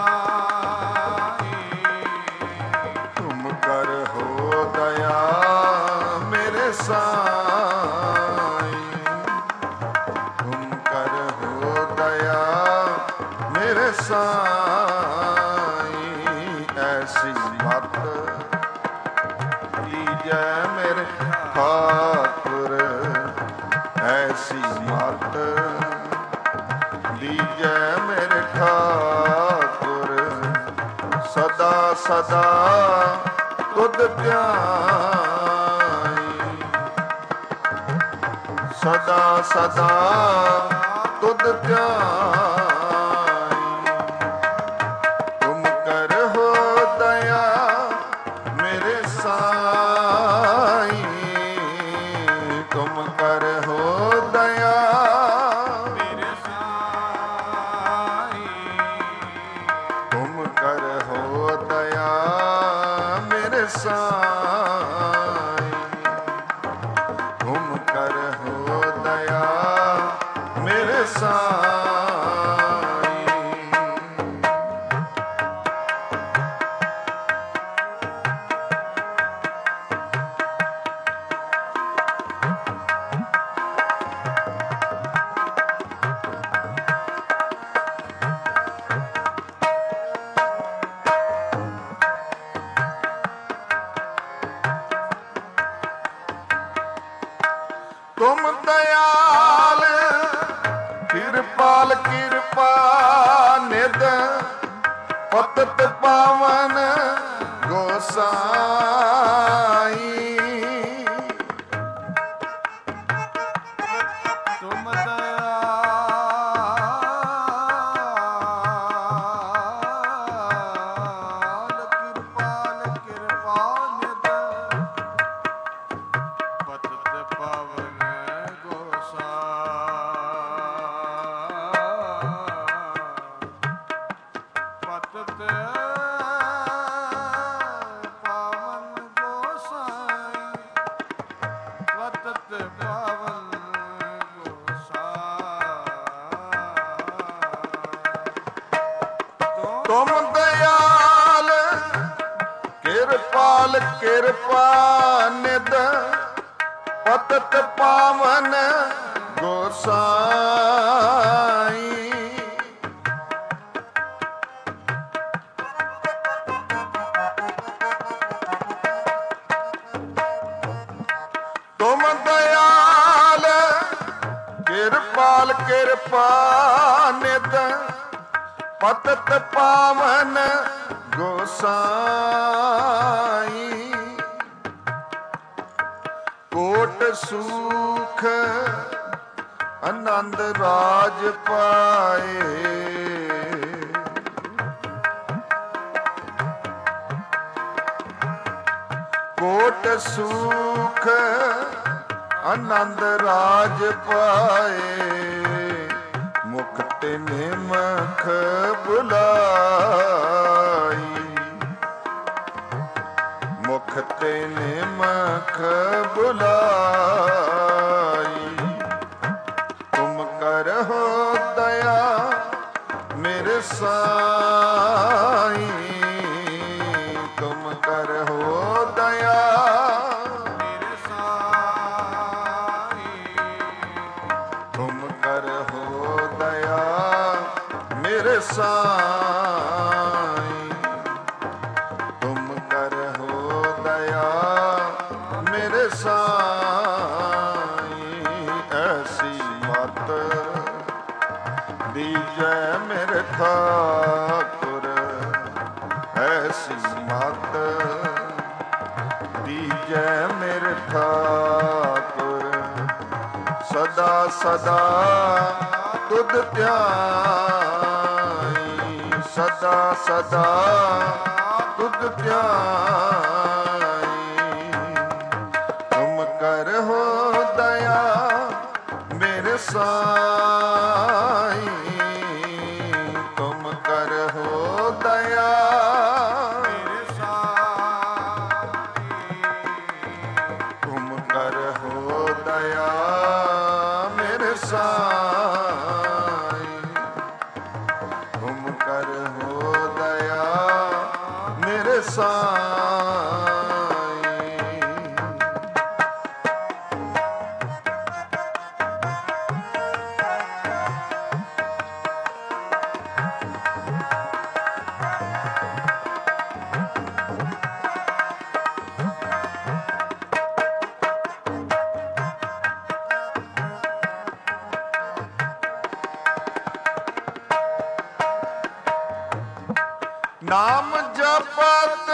ਸਾਈ। ਤੁਮ ਕਰਹੁ ਦਇਆ ਮੇਰੇ ਸਾਈ। ਤੁਮ ਕਰਹੁ ਦਇਆ ਮੇਰੇ ਸਾਈ। ਐਸੀ ਮਤ ਲੀਜੈ ਮੇਰੇ ਠਾਕੁਰ। ਐਸੀ ਮਤ ਲੀਜੈ ਮੇਰੇ ਠਾਕੁਰ। ਸਦਾ ਸਦਾ ਤੁਧ ਧਿਆਈ। ਸਦਾ ਸਦਾ ਤੁਧ ਧਿਆਈ। ਤੁਮ ਕਰਹੁ ਦਇਆ ਮੇਰੇ ਸਾਈ। ਤੁਮ ਕਰਹੁ ਦਇਆ ਮੇਰੇ ਸਾਈ। ਤੁਮ ਕਰਹੁ ਦਇਆ ਮੇਰੇ ਸਾਈ। ਤੁਮ ਕਰਹੁ ਦਇਆ ਮੇਰੇ ਸਾਈ। ਤੁਮ ਦਇਆਲ ਕਿਰਪਾਲ ਕਿਰਪਾ ਨਿਧ। ਪਤਿਤ ਪਾਵਨ ਗੋਸਾਈ। ਤੁਮ ਦਇਆਲ ਕਿਰਪਾਲ ਕਿਰਪਾ ਨਿਧ। ਪਤਿਤ ਪਾਵਨ ਪਤਿਤ ਪਾਵਨ ਗੋਸਾਈ। ਕਿਰਪਾਲ ਕਿਰਪਾ ਨਿਧ ਪਤਤ ਪਾਵਨ ਗੋਸਾਈ। ਤੁਮ ਦਇਆਲ ਕਿਰਪਾਲ ਕਿਰਪਾ ਨਿਧ ਪਤਤ ਪਾਵਨ ਗੋਸਾਈ। ਕੋਟ ਸੁਖ ਆਨੰਦ ਰਾਜ ਪਾਏ। ਕੋਟ ਸੁਖ ਆਨੰਦ ਰਾਜ ਪਾਏ। ਮੁਖ ਤੇ ਨਿਮਖ ਬੁਲਾਈ। ਮੁਖ ਤੇ ਨਿਮਖ ਬੁਲਾਈ। ਤੁਮ ਕਰਹੁ ਦਇਆ ਮੇਰੇ ਸਾਈ। ਤੁਮ ਕਰਹੁ ਦਇਆ ਮੇਰੇ ਸਾਈ। ਤੁਮ ਕਰਹੁ ਦਇਆ ਮੇਰੇ ਸਾਈ। ਤੁਮ ਕਰਹੁ ਦਇਆ ਮੇਰੇ ਸਾਈ। ਐਸੀ ਮਤ ਦੀਜੈ ਮੇਰੇ ਠਾਕੁਰ। ਐਸੀ ਮਤ ਦੀਜੈ ਮੇਰੇ ਠਾਕੁਰ। ਸਦਾ ਸਦਾ ਤੁਧ ਧਿਆਈ। ਸਦਾ ਸਦਾ ਤੁਧ ਧਿਆਈ। ਤੁਮ ਕਰਹੁ ਦਇਆ ਮੇਰੇ ਸਾਈ। ਤੁਮ ਕਰਹੁ ਦਇਆ ਮੇਰੇ ਸਾਈ। ਤੁਮ ਕਰਹੁ ਦਇਆ ਮੇਰੇ ਸਾਈ। ਤੁਮ ਕਰਹੁ ਦਇਆ ਮੇਰੇ ਸਾਈ। ਨਾਮ ਜਪਤ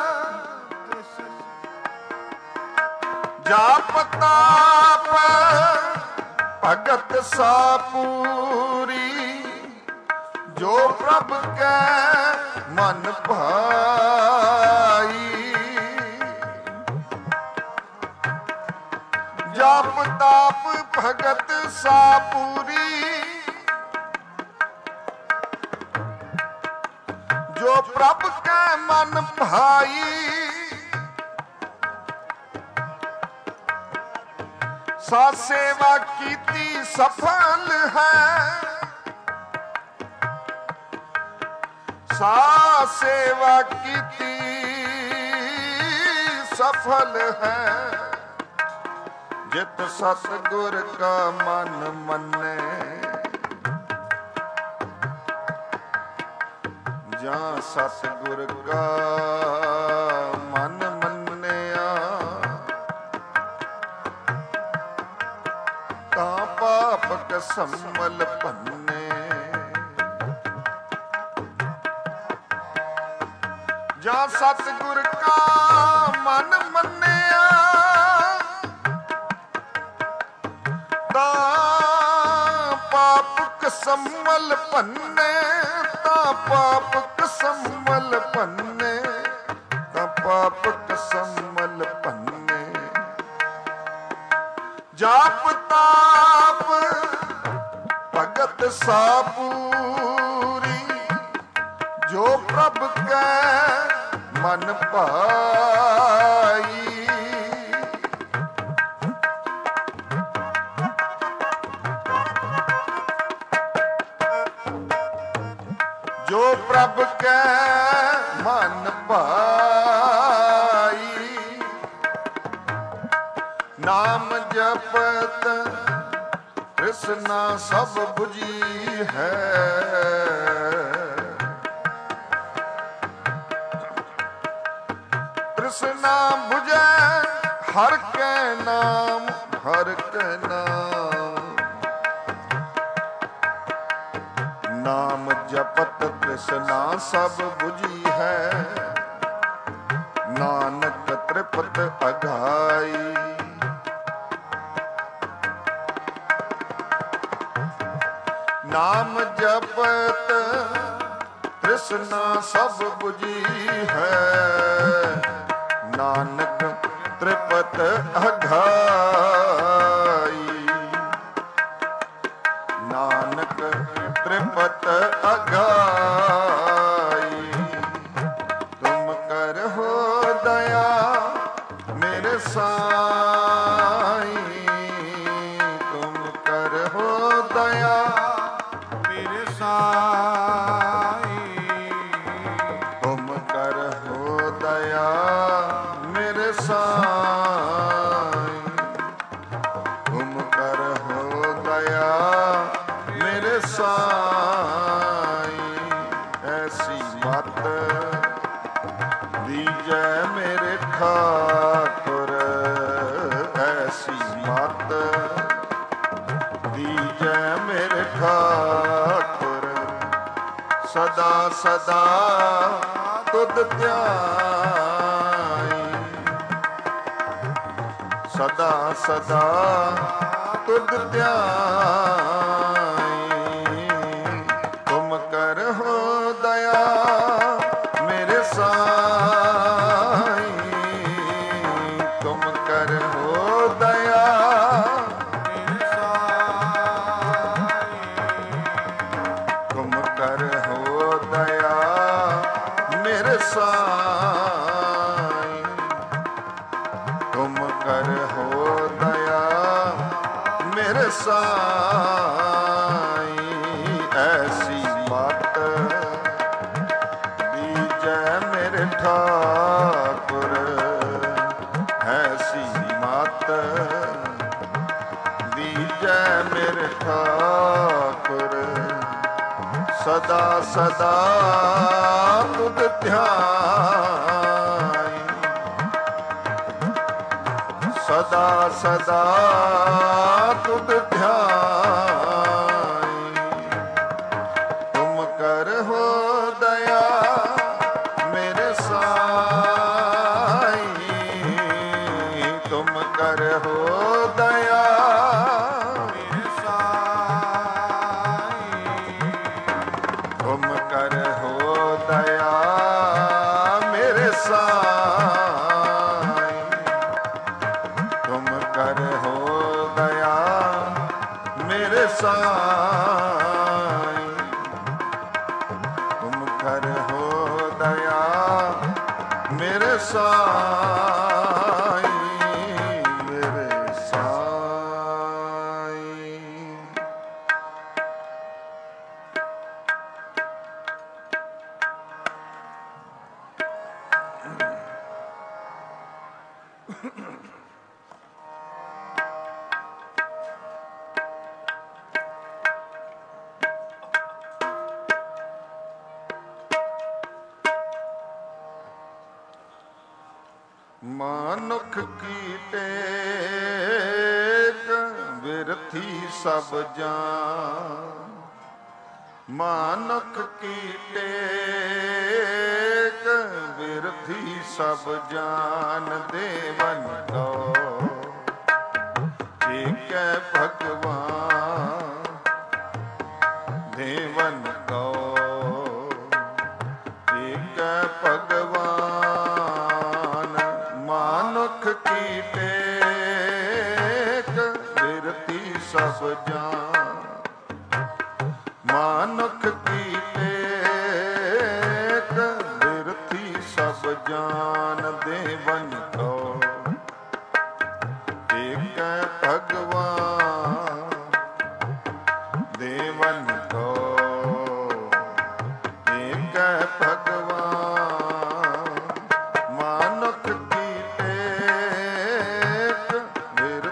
ਜਾਪ ਤਾਪ ਭਗਤ ਸਾਪੂਰੀ। ਜੋ ਪ੍ਰਭ ਕੈ ਮਨ ਭਾਈ। ਜਾਪ ਤਾਪ ਭਗਤ ਸਾਪੂਰੀ। ਜੋ ਪ੍ਰਭ ਕੈ ਮਨ ਭਾਈ। ਸਾ ਸੇਵਾ ਕੀਤੀ ਸਫਲ ਹੈ। ਸਾ ਸੇਵਾ ਕੀਤੀ ਸਫਲ ਹੈ। ਜਿਤ ਸਤਿਗੁਰ ਕਾ ਮਨ ਮੰਨੇ। ਜਾਂ ਸਤਿਗੁਰ ਕਾ ਮਨ ਮੰਨਿਆ। ਤਾਂ ਪਾਪ ਕਸਮਲ ਭੰਨੇ। ਜਾਂ ਸਤਿਗੁਰ ਕਾ ਮਨ ਮੰਨਿਆ। ਤਾਂ ਪਾਪ ਕਸਮਲ ਭੰਨੇ। ਤਾਂ ਪਾਪ ਕਸਮਲ ਭੰਨੇ। ਤਾਂ ਪਾਪ ਕਸਮਲ ਭੰਨੇ। ਜਾਪ ਤਾਪ ਭਗਤ ਸਾਪੂਰੀ। ਜੋ ਪ੍ਰਭ ਕੈ ਮਨ ਭਾਈ। ਜੋ ਪ੍ਰਭ ਕੈ ਮਨ ਭਾਈ। ਨਾਮ ਜਪਤ ਤ੍ਰਿਸ਼ਨਾ ਸਭ 부ਜੀ ਹੈ। ਤ੍ਰਿਸ਼ਨਾ 부ਜੈ ਹਰ ਕੈ ਨਾਮ, ਹਰ ਕੈ ਨਾਮ। ਨਾਮ ਜਪਤ ਤ੍ਰਿਸ਼ਨਾ ਸਭ 부ਜੀ ਹੈ। ਨਾਨਕ ਤ੍ਰਿਪਤ ਅਘਾਈ। ਨਾਮ ਜਪਤ ਤ੍ਰਿਸ਼ਨਾ ਸਭ 부ਜੀ ਹੈ। ਨਾਨਕ ਤ੍ਰਿਪਤ ਅਘਾਈ। ਨਾਨਕ ਤ੍ਰਿਪਤ ਅਘਾਈ। ਤੁਮ ਕਰਹੁ ਦਇਆ ਮੇਰੇ ਸਾਈਂ। ਤੁਮ ਕਰਹੁ ਦਇਆ ਮੇਰੇ ਸਾਈਂ। ਤੁਮ ਕਰਹੁ ਦਇਆ ਮੇਰੇ ਸਾਈਂ। ਤੁਮ ਕਰਹੁ ਦਇਆ ਮੇਰੇ ਸਾਈਂ। ਐਸੀ ਮਤ ਦੀਜੈ ਮੇਰੇ ਠਾਕੁਰ। ਐਸੀ ਮਤ ਦੀਜੈ ਮੇਰੇ ਠਾਕੁਰ। ਸਦਾ ਸਦਾ ਤੁਧ ਧਿਆਈ। ਸਦਾ ਸਦਾ ਤੁਧ ਧਿਆਈ। ਤੁਮ ਕਰਹੁ ਦਇਆ ਮੇਰੇ ਸਾਈਂ। ਤੁਮ ਕਰਹੁ ਦਇਆ ਮੇਰੇ ਸਾਈਂ। ਤੁਮ ਕਰਹੁ ਦਇਆ ਮੇਰੇ ਸਾਈਂ। ਤੁਮ ਕਰਹੁ ਦਇਆ ਮੇਰੇ ਸਾਈਂ। ਐਸੀ ਮਤ ਦੀਜੈ ਮੇਰੇ ਠਾਕੁਰ। ਐਸੀ ਮਤ ਦੀਜੈ ਮੇਰੇ ਠਾਕੁਰ। ਸਦਾ ਸਦਾ ਤੁਧ ਧਿਆਈ। ਸਦਾ ਸਦਾ ਤੁਧ ਧਿਆਈ। ਤੁਮ ਕਰਹੁ ਦਇਆ ਮੇਰੇ ਸਾਈਂ। ਤੁਮ ਕਰਹੁ ਦਇਆ ਮੇਰੇ ਸਾਈਂ। ਤੁਮ ਕਰਹੁ ਦਇਆ ਮੇਰੇ ਸਾਈਂ। ਤੁਮ ਕਰਹੁ ਦਇਆ ਮੇਰੇ ਸਾਈਂ। ਤੁਮ ਕਰਹੁ ਦਇਆ ਮੇਰੇ ਸਾਈਂ। ਮੇਰੇ ਸਾਈਂ। ਮਾਨੁਖ ਕੀ ਟੇਕ ਬਿਰਥੀ ਸਭ ਜਾਨ। ਮਾਨੁਖ ਕੀ ਟੇਕ ਬਿਰਥੀ ਸਭ ਜਾਨ। ਦੇਵਨ ਕੋ ਏਕੈ ਭਗਵਾਨ। ਦੇਵਨ ਕੋ ਏਕੈ ਭਗਵਾਨ। ਮਾਨੁਖ ਕੀ ਟੇਕ ਬਿਰਥੀ ਸਭ ਜਾਨ। ਮਾਨੁਖ ਕੀ ਟੇਕ ਬਿਰਥੀ ਸਭ ਜਾਨ। ਦੇਵਨ ਕੋ ਏਕੈ ਭਗਵਾਨ। ਦੇਵਨ ਕੋ ਏਕੈ ਭਗਵਾਨ। ਮਾਨੁਖ ਕੀ ਟੇਕ ਬਿਰਥੀ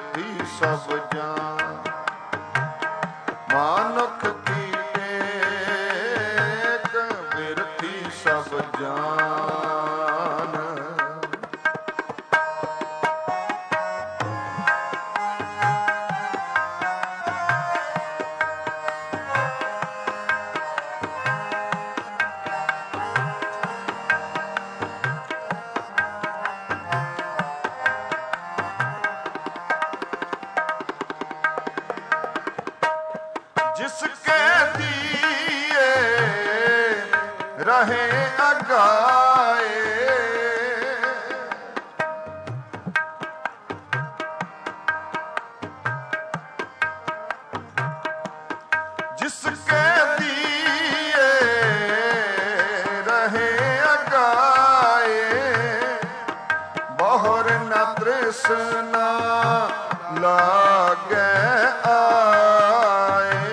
जिसके दिए रहे अगाए, जिसके दिए रहे अगाए, बहुर न तृष्णा लागे आए।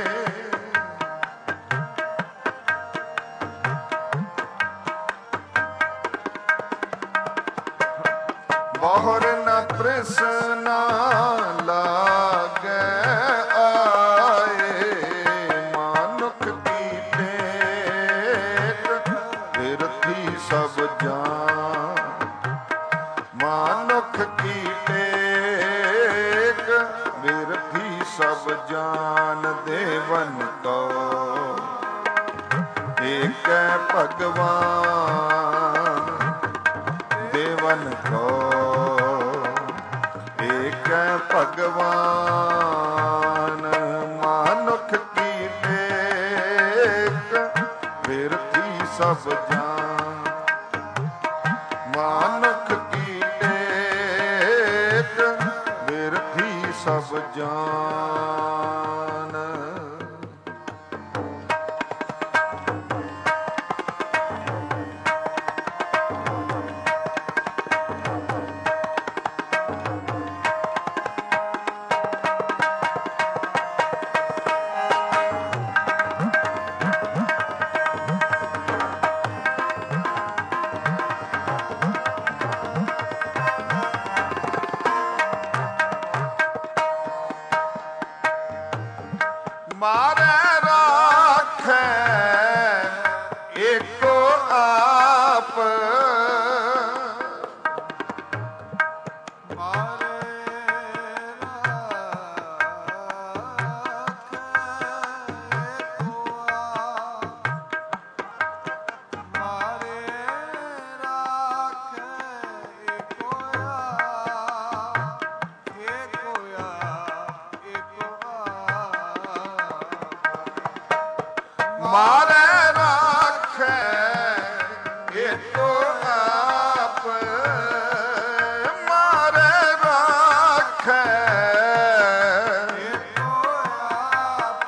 बहुर न तृष्णा लागे आए, मानुख की टेक बिरथी सब जान, मानुख की टेक बिरथी सब जान, देवन को एक भगवान, देवन को एक भगवान, मानुख की टेक बिरथी सब जान, मानुख की टेक बिरथी सब जान। मारे राखे एको आप, मारे मारे राखे एको आप, मारे राखे एको आप,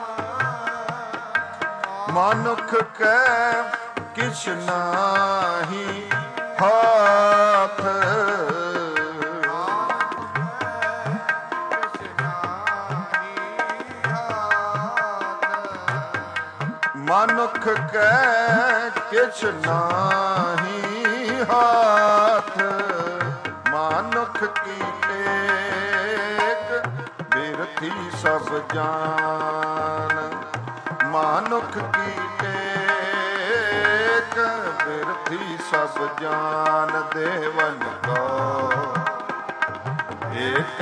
मनुख के किछ नाही हाथ, मनुख के किछ नाही हाथ, मानुख की टेक बिरथी सब जान, मानुख की टेक बिरथी सब जान, देवन को एक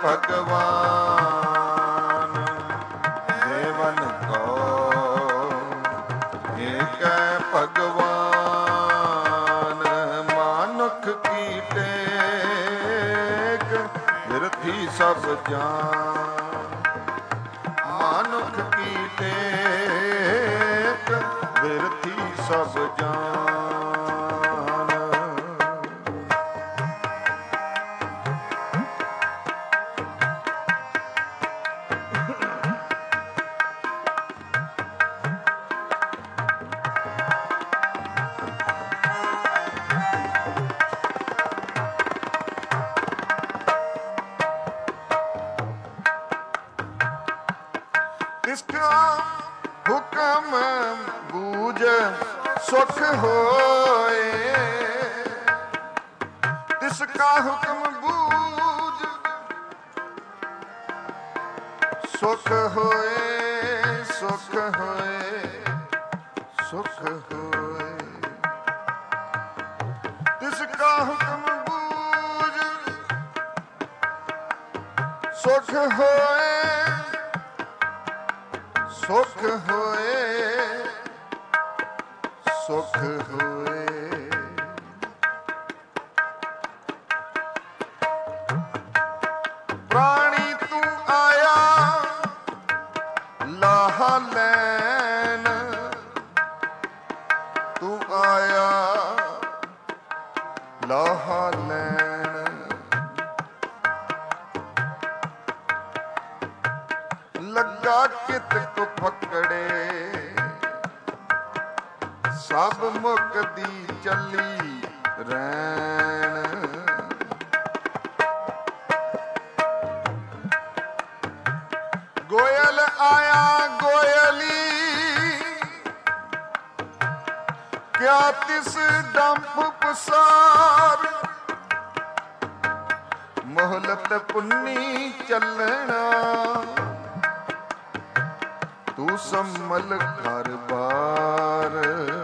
भगवान, देवन को एक भगवान, मानुख की टेक बिरथी सब जान, मानुख की टेक बिरथी सब जान। तिसका हुक्म बूझ सुख होए, तिसका हुक्म बूझ सुख होए, सुख होए, सुख होए, तिसका हुक्म बूझ सुख होए, सुख होए, सुख होए, प्राणी तू आया लाह ਲਾਹਾ ਲੈਣ ਤੂੰ ਆਇਆ ਲਾਹਾ ਲੈਣ। ਲੱਗਾ ਕਿਤ ਕੋ ਪਕੜੇ ਸਭ ਮੁਕਦੀ ਚੱਲੀ ਰੈਣ। ਗੋਇਲ ਆਇਆ ਗੋਇਲੀ ਕਿਆ ਤਿਸ ਡੰਪ ਪਸਾਰ। ਮੋਹਲਤ ਪੁੰਨੀ ਚੱਲਣਾ ਤੂੰ ਸੰਮਲ ਘਰ ਬਾਰ।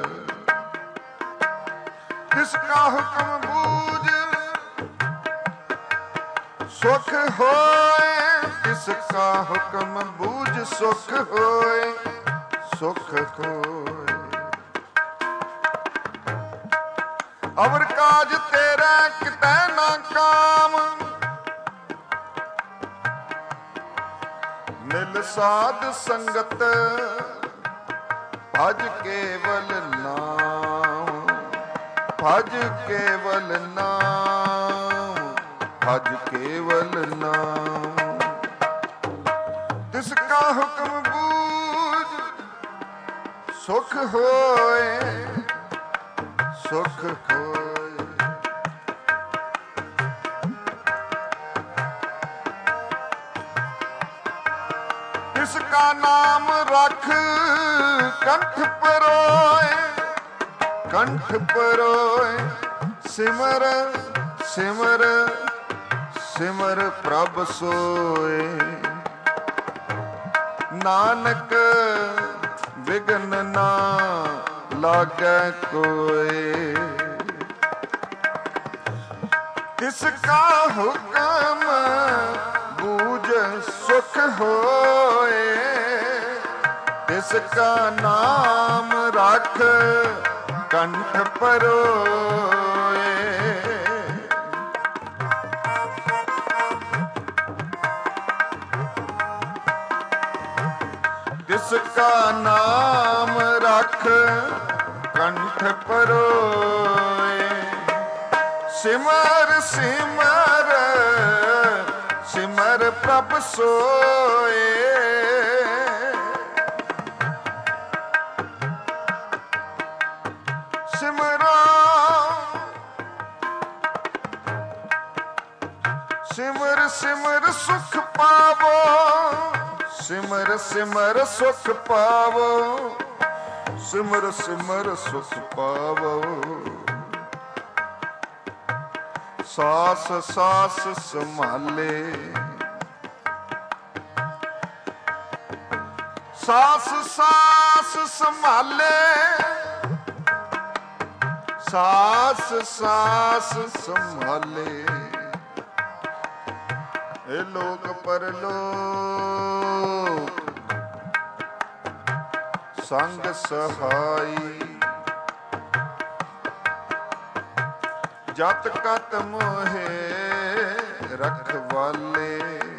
ਤਿਸ ਕਾ ਹੁਕਮ ਬੂਝ ਸੁਖ ਹੋਏ ਤਿਸ ਕਾ ਹੁਕਮ ਬੂਝ ਸੁਖ ਹੋਏ ਸੁਖ ਹੋਏ। ਅਵਰ ਕਾਜ ਤੇਰਾ ਕਿਤੈ ਨਾ ਕਾਮ ਮਿਲ ਸਾਧ ਸੰਗਤ ਭਜ ਕੇਵਲ ਨਾਮ ਭਜ ਕੇਵਲ ਨਾਮ ਭਜ ਕੇਵਲ ਨਾਮ। ਤਿਸ ਕਾ ਹੁਕਮ ਬੂਝ ਸੁਖ ਹੋਏ ਸੁਖ ਹੋਏ। ਤਿਸ ਕਾ ਨਾਮ ਰਖ ਕੰਠ ਪਰੋਏ ਕੰਠ ਪਰੋਏ। ਸਿਮਰ ਸਿਮਰ ਸਿਮਰ ਪ੍ਰਭ ਸੋਏ। ਨਾਨਕ ਵਿਗਨ ਨਾ ਲਾਗੈ ਕੋਏ। ਤਿਸ ਕਾ ਹੁਕਮ ਬੂਝ ਸੁਖ ਹੋਏ। ਤਿਸ ਕਾ ਨਾਮ ਰਖ ਕੰਠ ਪਰੋਏ। ਤਿਸ ਕਾ ਨਾਮ ਰਖ ਕੰਠ ਪਰੋਏ। ਸਿਮਰ ਸਿਮਰ ਸਿਮਰ ਪ੍ਰਭ ਸੋਏ। ਸਿਮਰੋ ਸਿਮਰ ਸਿਮਰ ਸੁਖ ਪਾਵੋ ਸਿਮਰ ਸਿਮਰ ਸੁਖ ਪਾਵੋ ਸਿਮਰ ਸਿਮਰ ਸੁਖ ਪਾਵੋ। ਸਾਸ ਸਾਸ ਸੰਭਾਲੇ ਸਾਸ ਸਾਸ ਸੰਭਾਲੇ ਸਾਸ ਸਾਸ ਸੰਭਾਲੇ। ਇਹ ਲੋਕ ਪਰਲੋਕ ਸੰਗ ਸਹਾਈ। ਜਤ ਕਤ ਮੋਹੇ ਰਖਵਾਲੇ।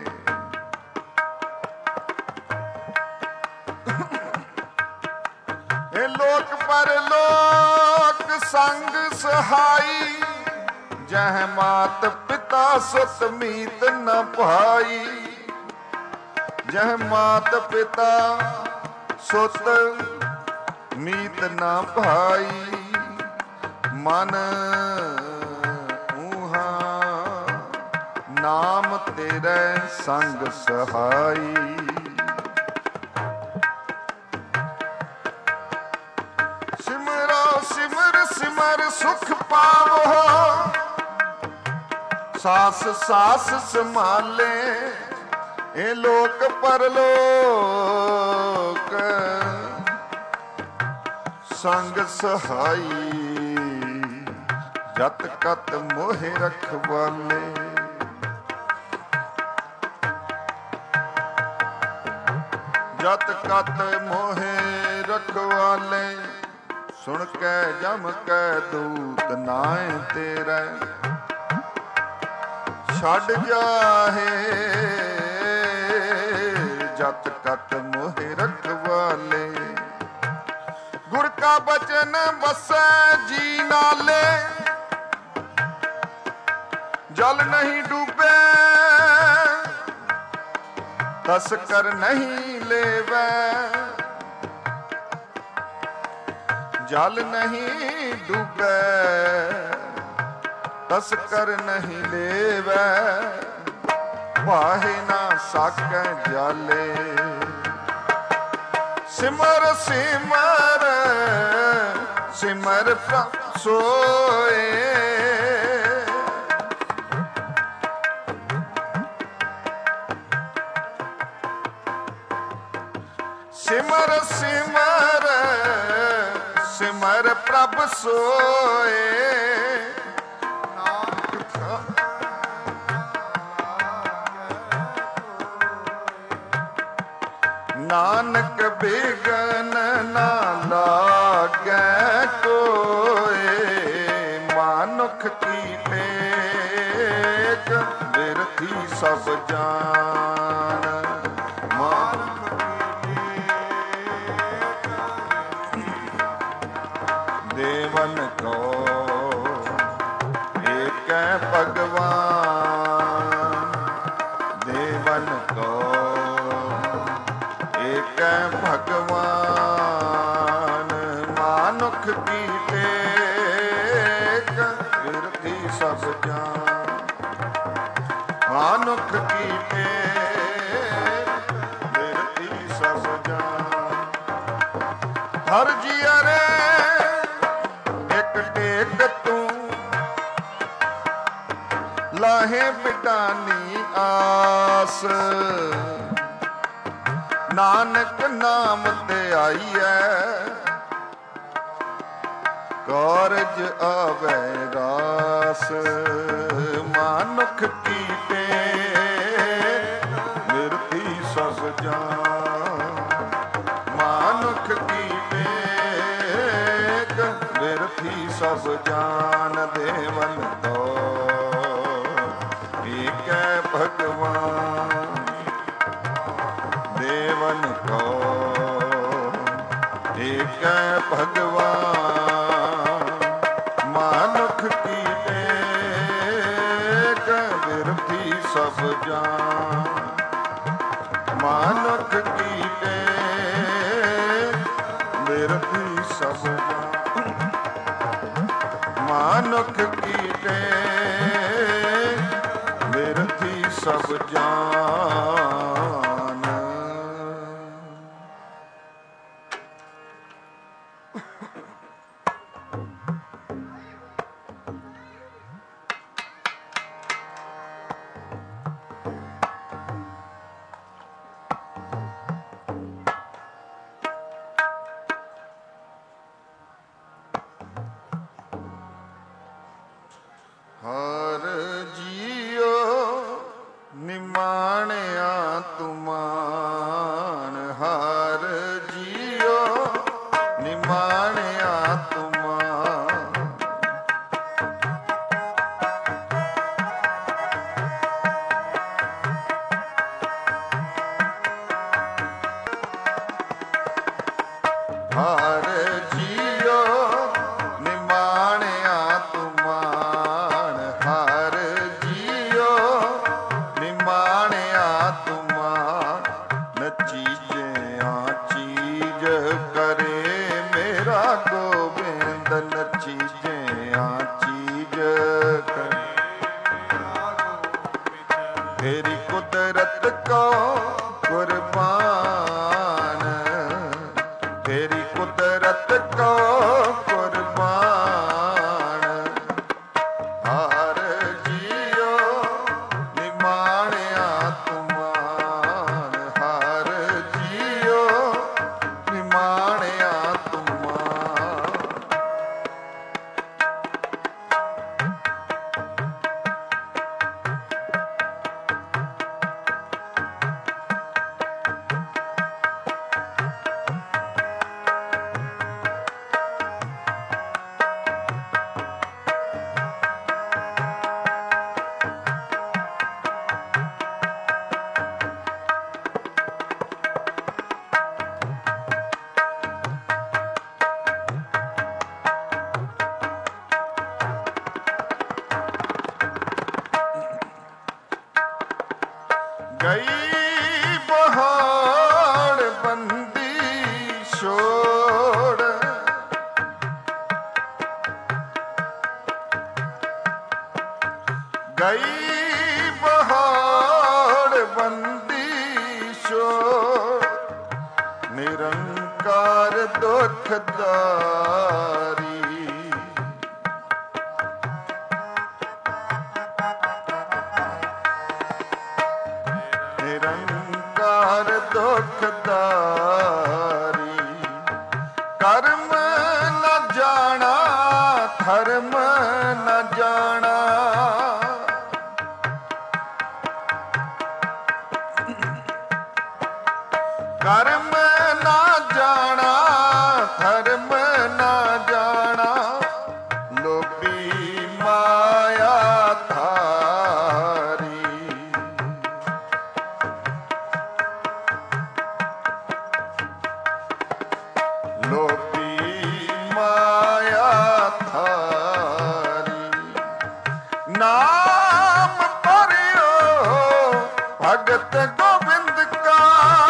ਇਹ ਲੋਕ ਪਰਲੋਕ ਸੰਗ ਸਹਾਈ। ਜਹ ਮਾਤ ਪਿਤਾ ਸੁਤ ਮੀਤ ਨ ਭਾਈ। ਜਹ ਮਾਤ ਪਿਤਾ ਸੁਤ ਮੀਤ ਨ ਭਾਈ। ਮਨ ਨਾਮ ਤੇਰੇ ਸੰਗ ਸਹਾਈ। ਸਿਮਰੋ ਸਿਮਰ ਸਿਮਰ ਸੁਖ ਪਾਵੋ। ਸਾਸ ਸਾਸ ਸੰਭਾਲੇ। ਇਹ ਲੋਕ ਪਰਲੋਕ ਸੰਗ ਸਹਾਈ। ਜਤ ਕਤ ਮੋਹਿ ਰਖਵਾਲੇ। ਜਤ ਕਤ ਮੋਹਿ ਰਖਵਾਲੇ। ਸੁਣ ਕੇ ਜਮ ਕੈ ਦੂਤ ਨਾਏ ਤੇਰੇ। ਛੱਡ ਜਾਹੇ ਜਤ कत मोहि रखवाले। गुर का बचन बसै जी नाले, जल नहीं डूबे तस कर नहीं लेवै। जल नहीं डूबे तस कर नहीं लेवै। वाहे ना साकै जाले। सिमर सिमर सिमर प्रभु सोए। सिमर सिमर सिमर प्रभु सोए। नानक बिघन ना लागै कोय। मानुख की टेक बिरथी सब जान। देवन को एक भगवान। देवन को एक भगवान। मानुख की टेक बिरथी सब जान। मानुख की टेक बिरथी सब जान। हर जिया रे टेक तू लाहे बिटानी आस। नानक नाम ते आईए कारज आवे रास। मानुख की टेक बिरथी सब जान। मानुख की टेक बिरथी सब जान। देवन तो एक भगवान। देवन को एक भगवान। मानुख की टेक बिरथी सब जान। मानुख की टेक बिरथी सब जान। मानुख की टेक बिरथी सब जान। हर जियो निमाणिया तुमान। हर जियो निमाणिया तुमान। हर जियो निमाणिया तुमान। हर जियो निमाणिया तुमान। न चीजें चीज करे मेरा गोविंद। न चीजें चीज करे तेरी कुदरत को कुर्बान। तेरी कुदरत ਨਿਰੰਕਾਰ ਦੁਖਦਾਰੀ। ਨਿਰੰਕਾਰ ਦੁਖਦਾਰੀ। ਕਰਮ ਨ ਜਾਣਾ ਧਰਮ ਨ ਜਾਣਾ। ਕਰਮ ਨਾ ਜਾਣਾ ਧਰਮ ਨਾ ਜਾਣਾ। ਲੋਭੀ ਮਾਇਆ ਧਾਰੀ। ਲੋਭੀ ਮਾਇਆ ਧਾਰੀ। ਨਾਮ ਭਰਿਓ ਭਗਤ ਗੋਬਿੰਦ ਕਾ।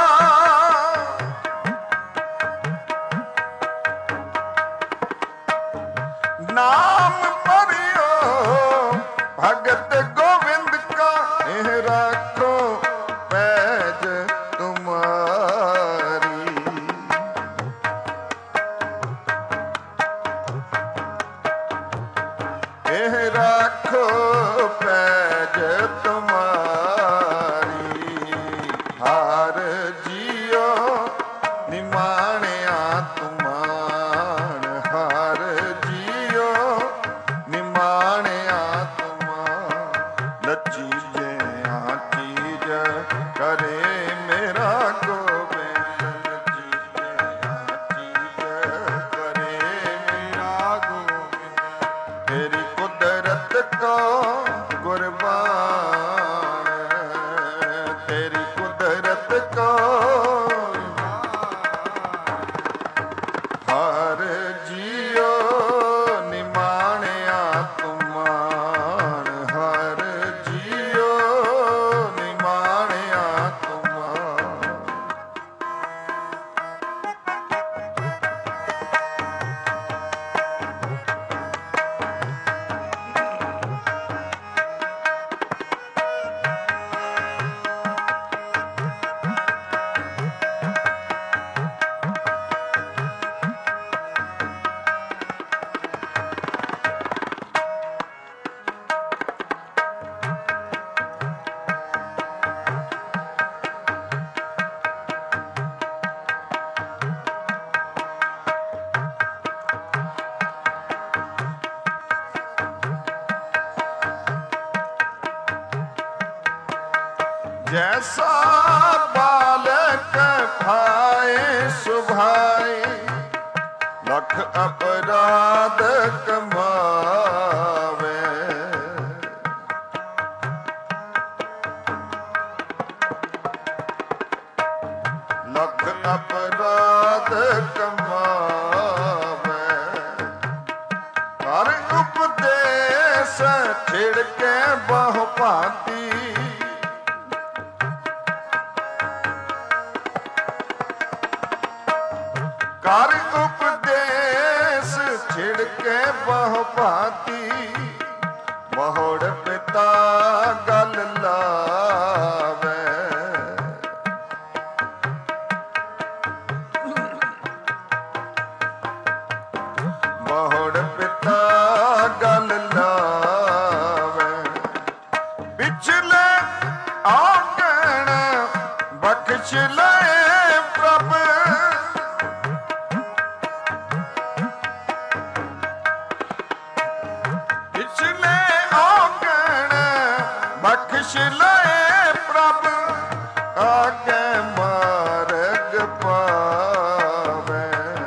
ਨਾਮ ਭਰਿਓ ਭਗਤ ਗੋਬਿੰਦ ਕਾ। ਇਹ ਰੱਖੋ ਪੈਜ ਤੁਮਾਰੀ। ਇਹ ਰੱਖੋ ਪੈਜ ਤੁਮਾਰੀ। ਹਾਰ ਜੀਓ ਨਿਮਾਣਿਆ ਤੁਮਾਨ। ਹਾਰ ਜੀਓ ਨਿਮਾਣਿਆ ਤੁਮਾਨ। ਨੱਚੀ ਜਿਆ ਚੀਜ਼ ਕਰੇ ਮੇਰਾ ਗੋਬਿੰਦ। ਨੱਚੀ ਜਿਆ ਚੀਜ਼ ਕਰੇ ਮੇਰਾ ਗੋਬਿੰਦ। ਤੇਰੀ ਕੁਦਰਤ ਕੋ ਕੁਰਬਾਨ। ਤੇਰੀ ਕੁਦਰਤ ਕੋ ਹਰ ਜੀਓ ਨਿਮਾਣਿਆ ਤੁਮਾਨ। ਹਰ ਜੀਓ ਨਿਮਾਣਿਆ ਤੁਮਾਨ। जैसा बालक खाए सुभाए लख अपराध कमावे। लख अपराध कमावे। हर उपदेश छिड़के बहु भांति। कर उपदेश छिड़के बहु भांति। मोहड़ पिता गल लावे। मोहड़ पिता गल लावे। पिछले आंगण बख्श ले प्रभ। पिछले आंगण बख्श ले प्रभ। आगे मार्ग पावे।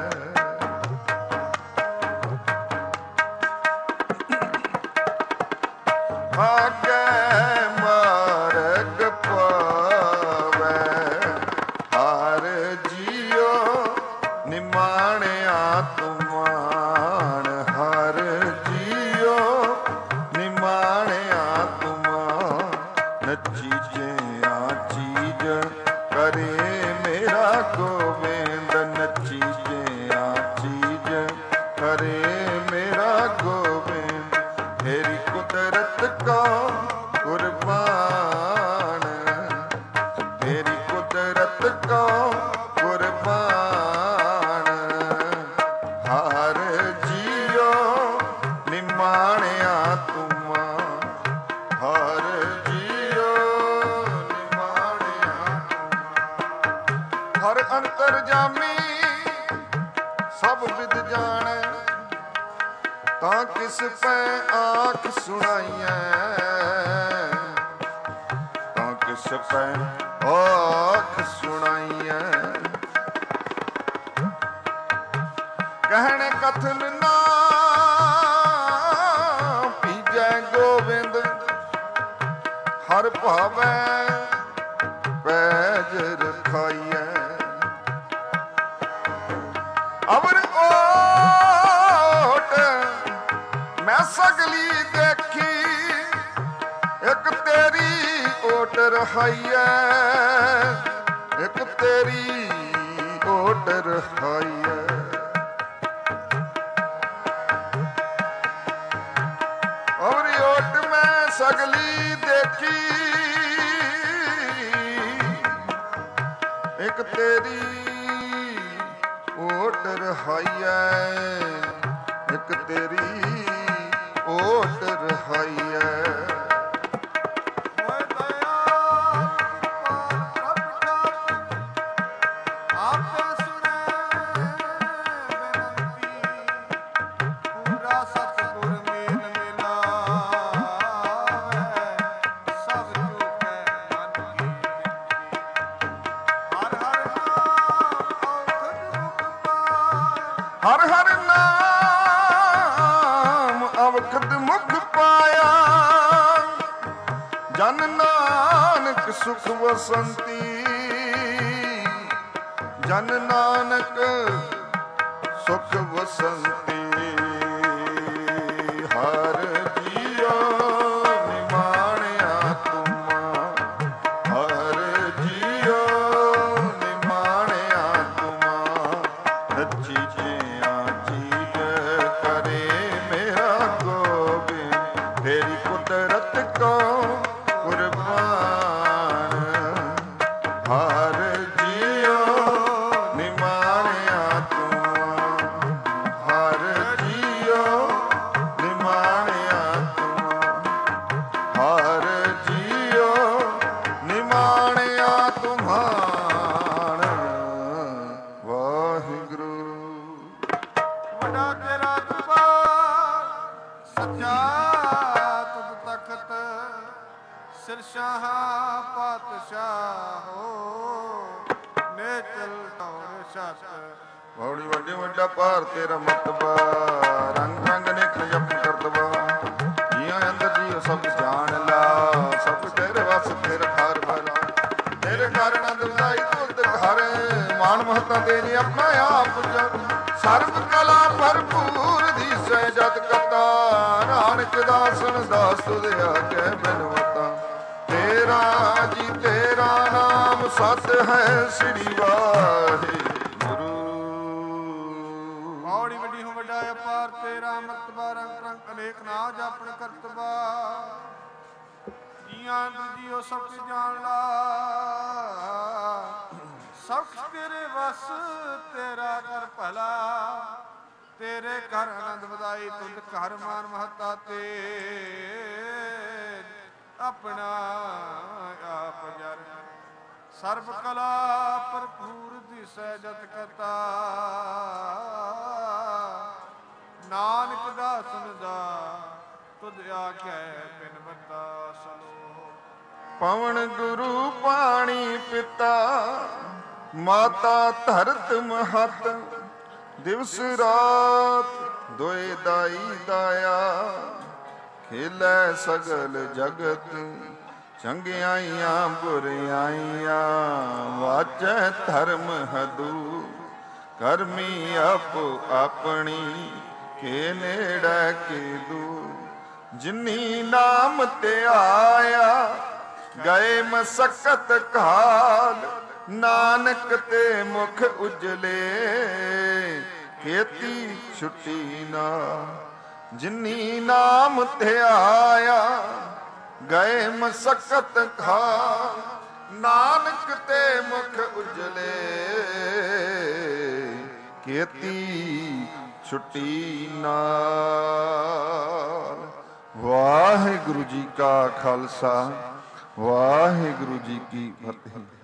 आगे मार्ग पावे। हार जियो निमाणिया तुमान। हार जियो निमाणिया तुमान। नच्ची जिया चीज करे मेरा गोविंद। ਅੰਤਰਜਾਮੀ ਸਭ ਵਿਦ ਜਾਣੈ, ਤਾਂ ਕਿਸ ਪੈ ਆਖ ਸੁਣਾਈਐ, ਤਾਂ ਕਿਸ ਪੈ ਆਖ ਸੁਣਾਈਐ। ਕਹਿਣ ਕਥਨ ਨਾ ਪੀਜੈ ਗੋਬਿੰਦ, ਹਰ ਭਾਵੈ ਪੈਜ ਰਖਾਈਐ। ਅਵਰ ਓਟ ਮੈਂ ਸਗਲੀ ਦੇਖੀ, ਇੱਕ ਤੇਰੀ ਓਟ ਰਹਾਈਐ, ਇੱਕ ਤੇਰੀ ਓਟ ਰਹਾਈਐ। ਅਵਰ ਓਟ ਮੈਂ ਸਗਲੀ ਦੇਖੀ, ਇੱਕ ਤੇਰੀ ਓਟ ਰਹਾਈਐ, ਇੱਕ ਤੇਰੀ ਓਟ ਰਹਾਈਐ। ਹਰ ਹਰ ਨਾਮ ਅਵਖਦ ਮੁਖ ਪਾਇਆ, ਜਨ ਨਾਨਕ ਸੁਖ ਵਸੰਤੀ, ਜਨ ਨਾਨਕ ਸੁਖ ਵਸੰਤੀ। ਹਰ ਜੀਉ ਨਿਮਾਣਿਆ ਤੁਮਾ, ਹਰ ਜੀਉ ਨਿਮਾਣਿਆ ਤੁਮਾ, ਸੱਚੀ ਤੇਰੀ ਕੁਦਰਤ ਕੋ ਕੁਰਬਾਨ। ਹਰ ਜੀਉ ਨਿਮਾਣਿਆ ਤੁਮਾ, ਹਰ ਜੀਉ ਨਿਮਾਣਿਆ ਤੁਮਾ, ਹਰ ਜੀਉ ਨਿਮਾਣਿਆ ਤੁਮਾਨ। ਵਾਹਿਗੁਰੂ। ਵੱਡਾ ਤੇਰਾ ਦਰਬਾਰ ਸੱਚਾ ਸਿਰਸ਼ਾਹ ਪਾਤਸ਼ਾਹੋ, ਨੇਚਲ ਤੌਰ ਛਤ। ਬੌੜੀ ਵੱਡੇ ਵੱਡਾ ਭਾਰ ਤੇਰਾ ਮਤਬਾ, ਰੰਗ ਰੰਗ ਨੇਕ ਜਪ ਕਰਤਬਾ। ਜੀਆਂ ਅੰਦਰ ਜੀਉ ਸਭ ਜਾਣ ਲਾ, ਸਭ ਤੇਰੇ ਵਸ ਤੇਰਾ ਘਰ ਭਲਾ। ਤੇਰੇ ਘਰ ਆਨੰਦ ਵਦਾਈ ਤੁਧ ਘਰ, ਮਾਨ ਮਹਤਾ ਤੇਰੀ ਆਪਣਾ ਆਪ ਜਗ। ਸਰਬ ਕਲਾ ਭਰਪੂਰ ਦੀਸੈ ਜਤ ਕਰਤਾ, ਨਾਨਕ ਦਾਸਨ ਦਾਸ ਤੁਧ ਆਗੇ ਬਿਨਵਤਾ। ਤੇਰਾ ਜੀ ਤੇਰਾ ਨਾਮ ਸਤ ਹੈ, ਸ੍ਰੀ ਵਾਹਿਗੁਰੂ। ਬੌੜੀ ਵੱਡੀ ਹੋ ਵੱਡਾ ਅਪਾਰ ਤੇਰਾ ਮਰਤਬਾ, ਰੰਗ ਰੰਗ ਅਨੇਕ ਨਾ ਜਾਪਣ ਕਰਤਬਾ। ਜੀਆਂ ਜੀਉ ਸਭ ਜਾਣ ਲਾ, ਸਭ ਤੇਰੇ ਵਸ ਤੇਰਾ ਕਰ ਭਲਾ। ਤੇਰੇ ਘਰ ਆਨੰਦ ਵਧਾਈ ਤੁਧ ਘਰ, ਮਾਨ ਮਹਤਾ ਤੇ ਆਪਣਾ ਆਪ ਜਰ। ਸਰਬ ਕਲਾ ਭਰਪੂਰ ਦਿਸੈ ਜਤ ਕਤਾ, ਨਾਨਕ ਦਾਸਨ ਦਾ ਤੁਧ ਆਖੈ ਬਿਨਵਤਾ ਸਲੋ। ਪਵਨ ਗੁਰੂ ਪਾਣੀ ਪਿਤਾ, ਮਾਤਾ ਧਰਤ ਮਹਤ। ਦਿਵਸ ਰਾਤ ਦੋਇ ਦਾਈ ਦਾਇਆ, ਖੇਲੈ ਸਗਲ ਜਗਤ। ਚੰਗਿਆਈਆਂ ਬੁਰਿਆਈਆਂ, ਵਾਚੈ ਧਰਮ ਹਦੂ। ਕਰਮੀ ਆਪੋ ਆਪਣੀ, ਕੇ ਨੇੜੈ ਕੇ ਦੂ। ਜਿਨੀ ਨਾਮ ਤੇ ਆਇਆ, ਗਏ ਮਸਕਤ ਕਾਲ। ਨਾਨਕ ਤੇ ਮੁਖ ਉਜਲੇ, ਖੇਤੀ ਛੁੱਟੀ ਨਾ। ਜਿਨੀ ਨਾਮ ਤੇ ਆਇਆ, ਗਏ ਮਸਕਤ ਖਾਲ। ਨਾਨਕ ਤੇ ਮੁਖ ਉਜਲੇ, ਖੇਤੀ ਛੁੱਟੀ ਨਾਲ। ਵਾਹਿਗੁਰੂ ਜੀ ਕਾ ਖਾਲਸਾ, ਵਾਹਿਗੁਰੂ ਜੀ ਕੀ ਫਤਿਹ।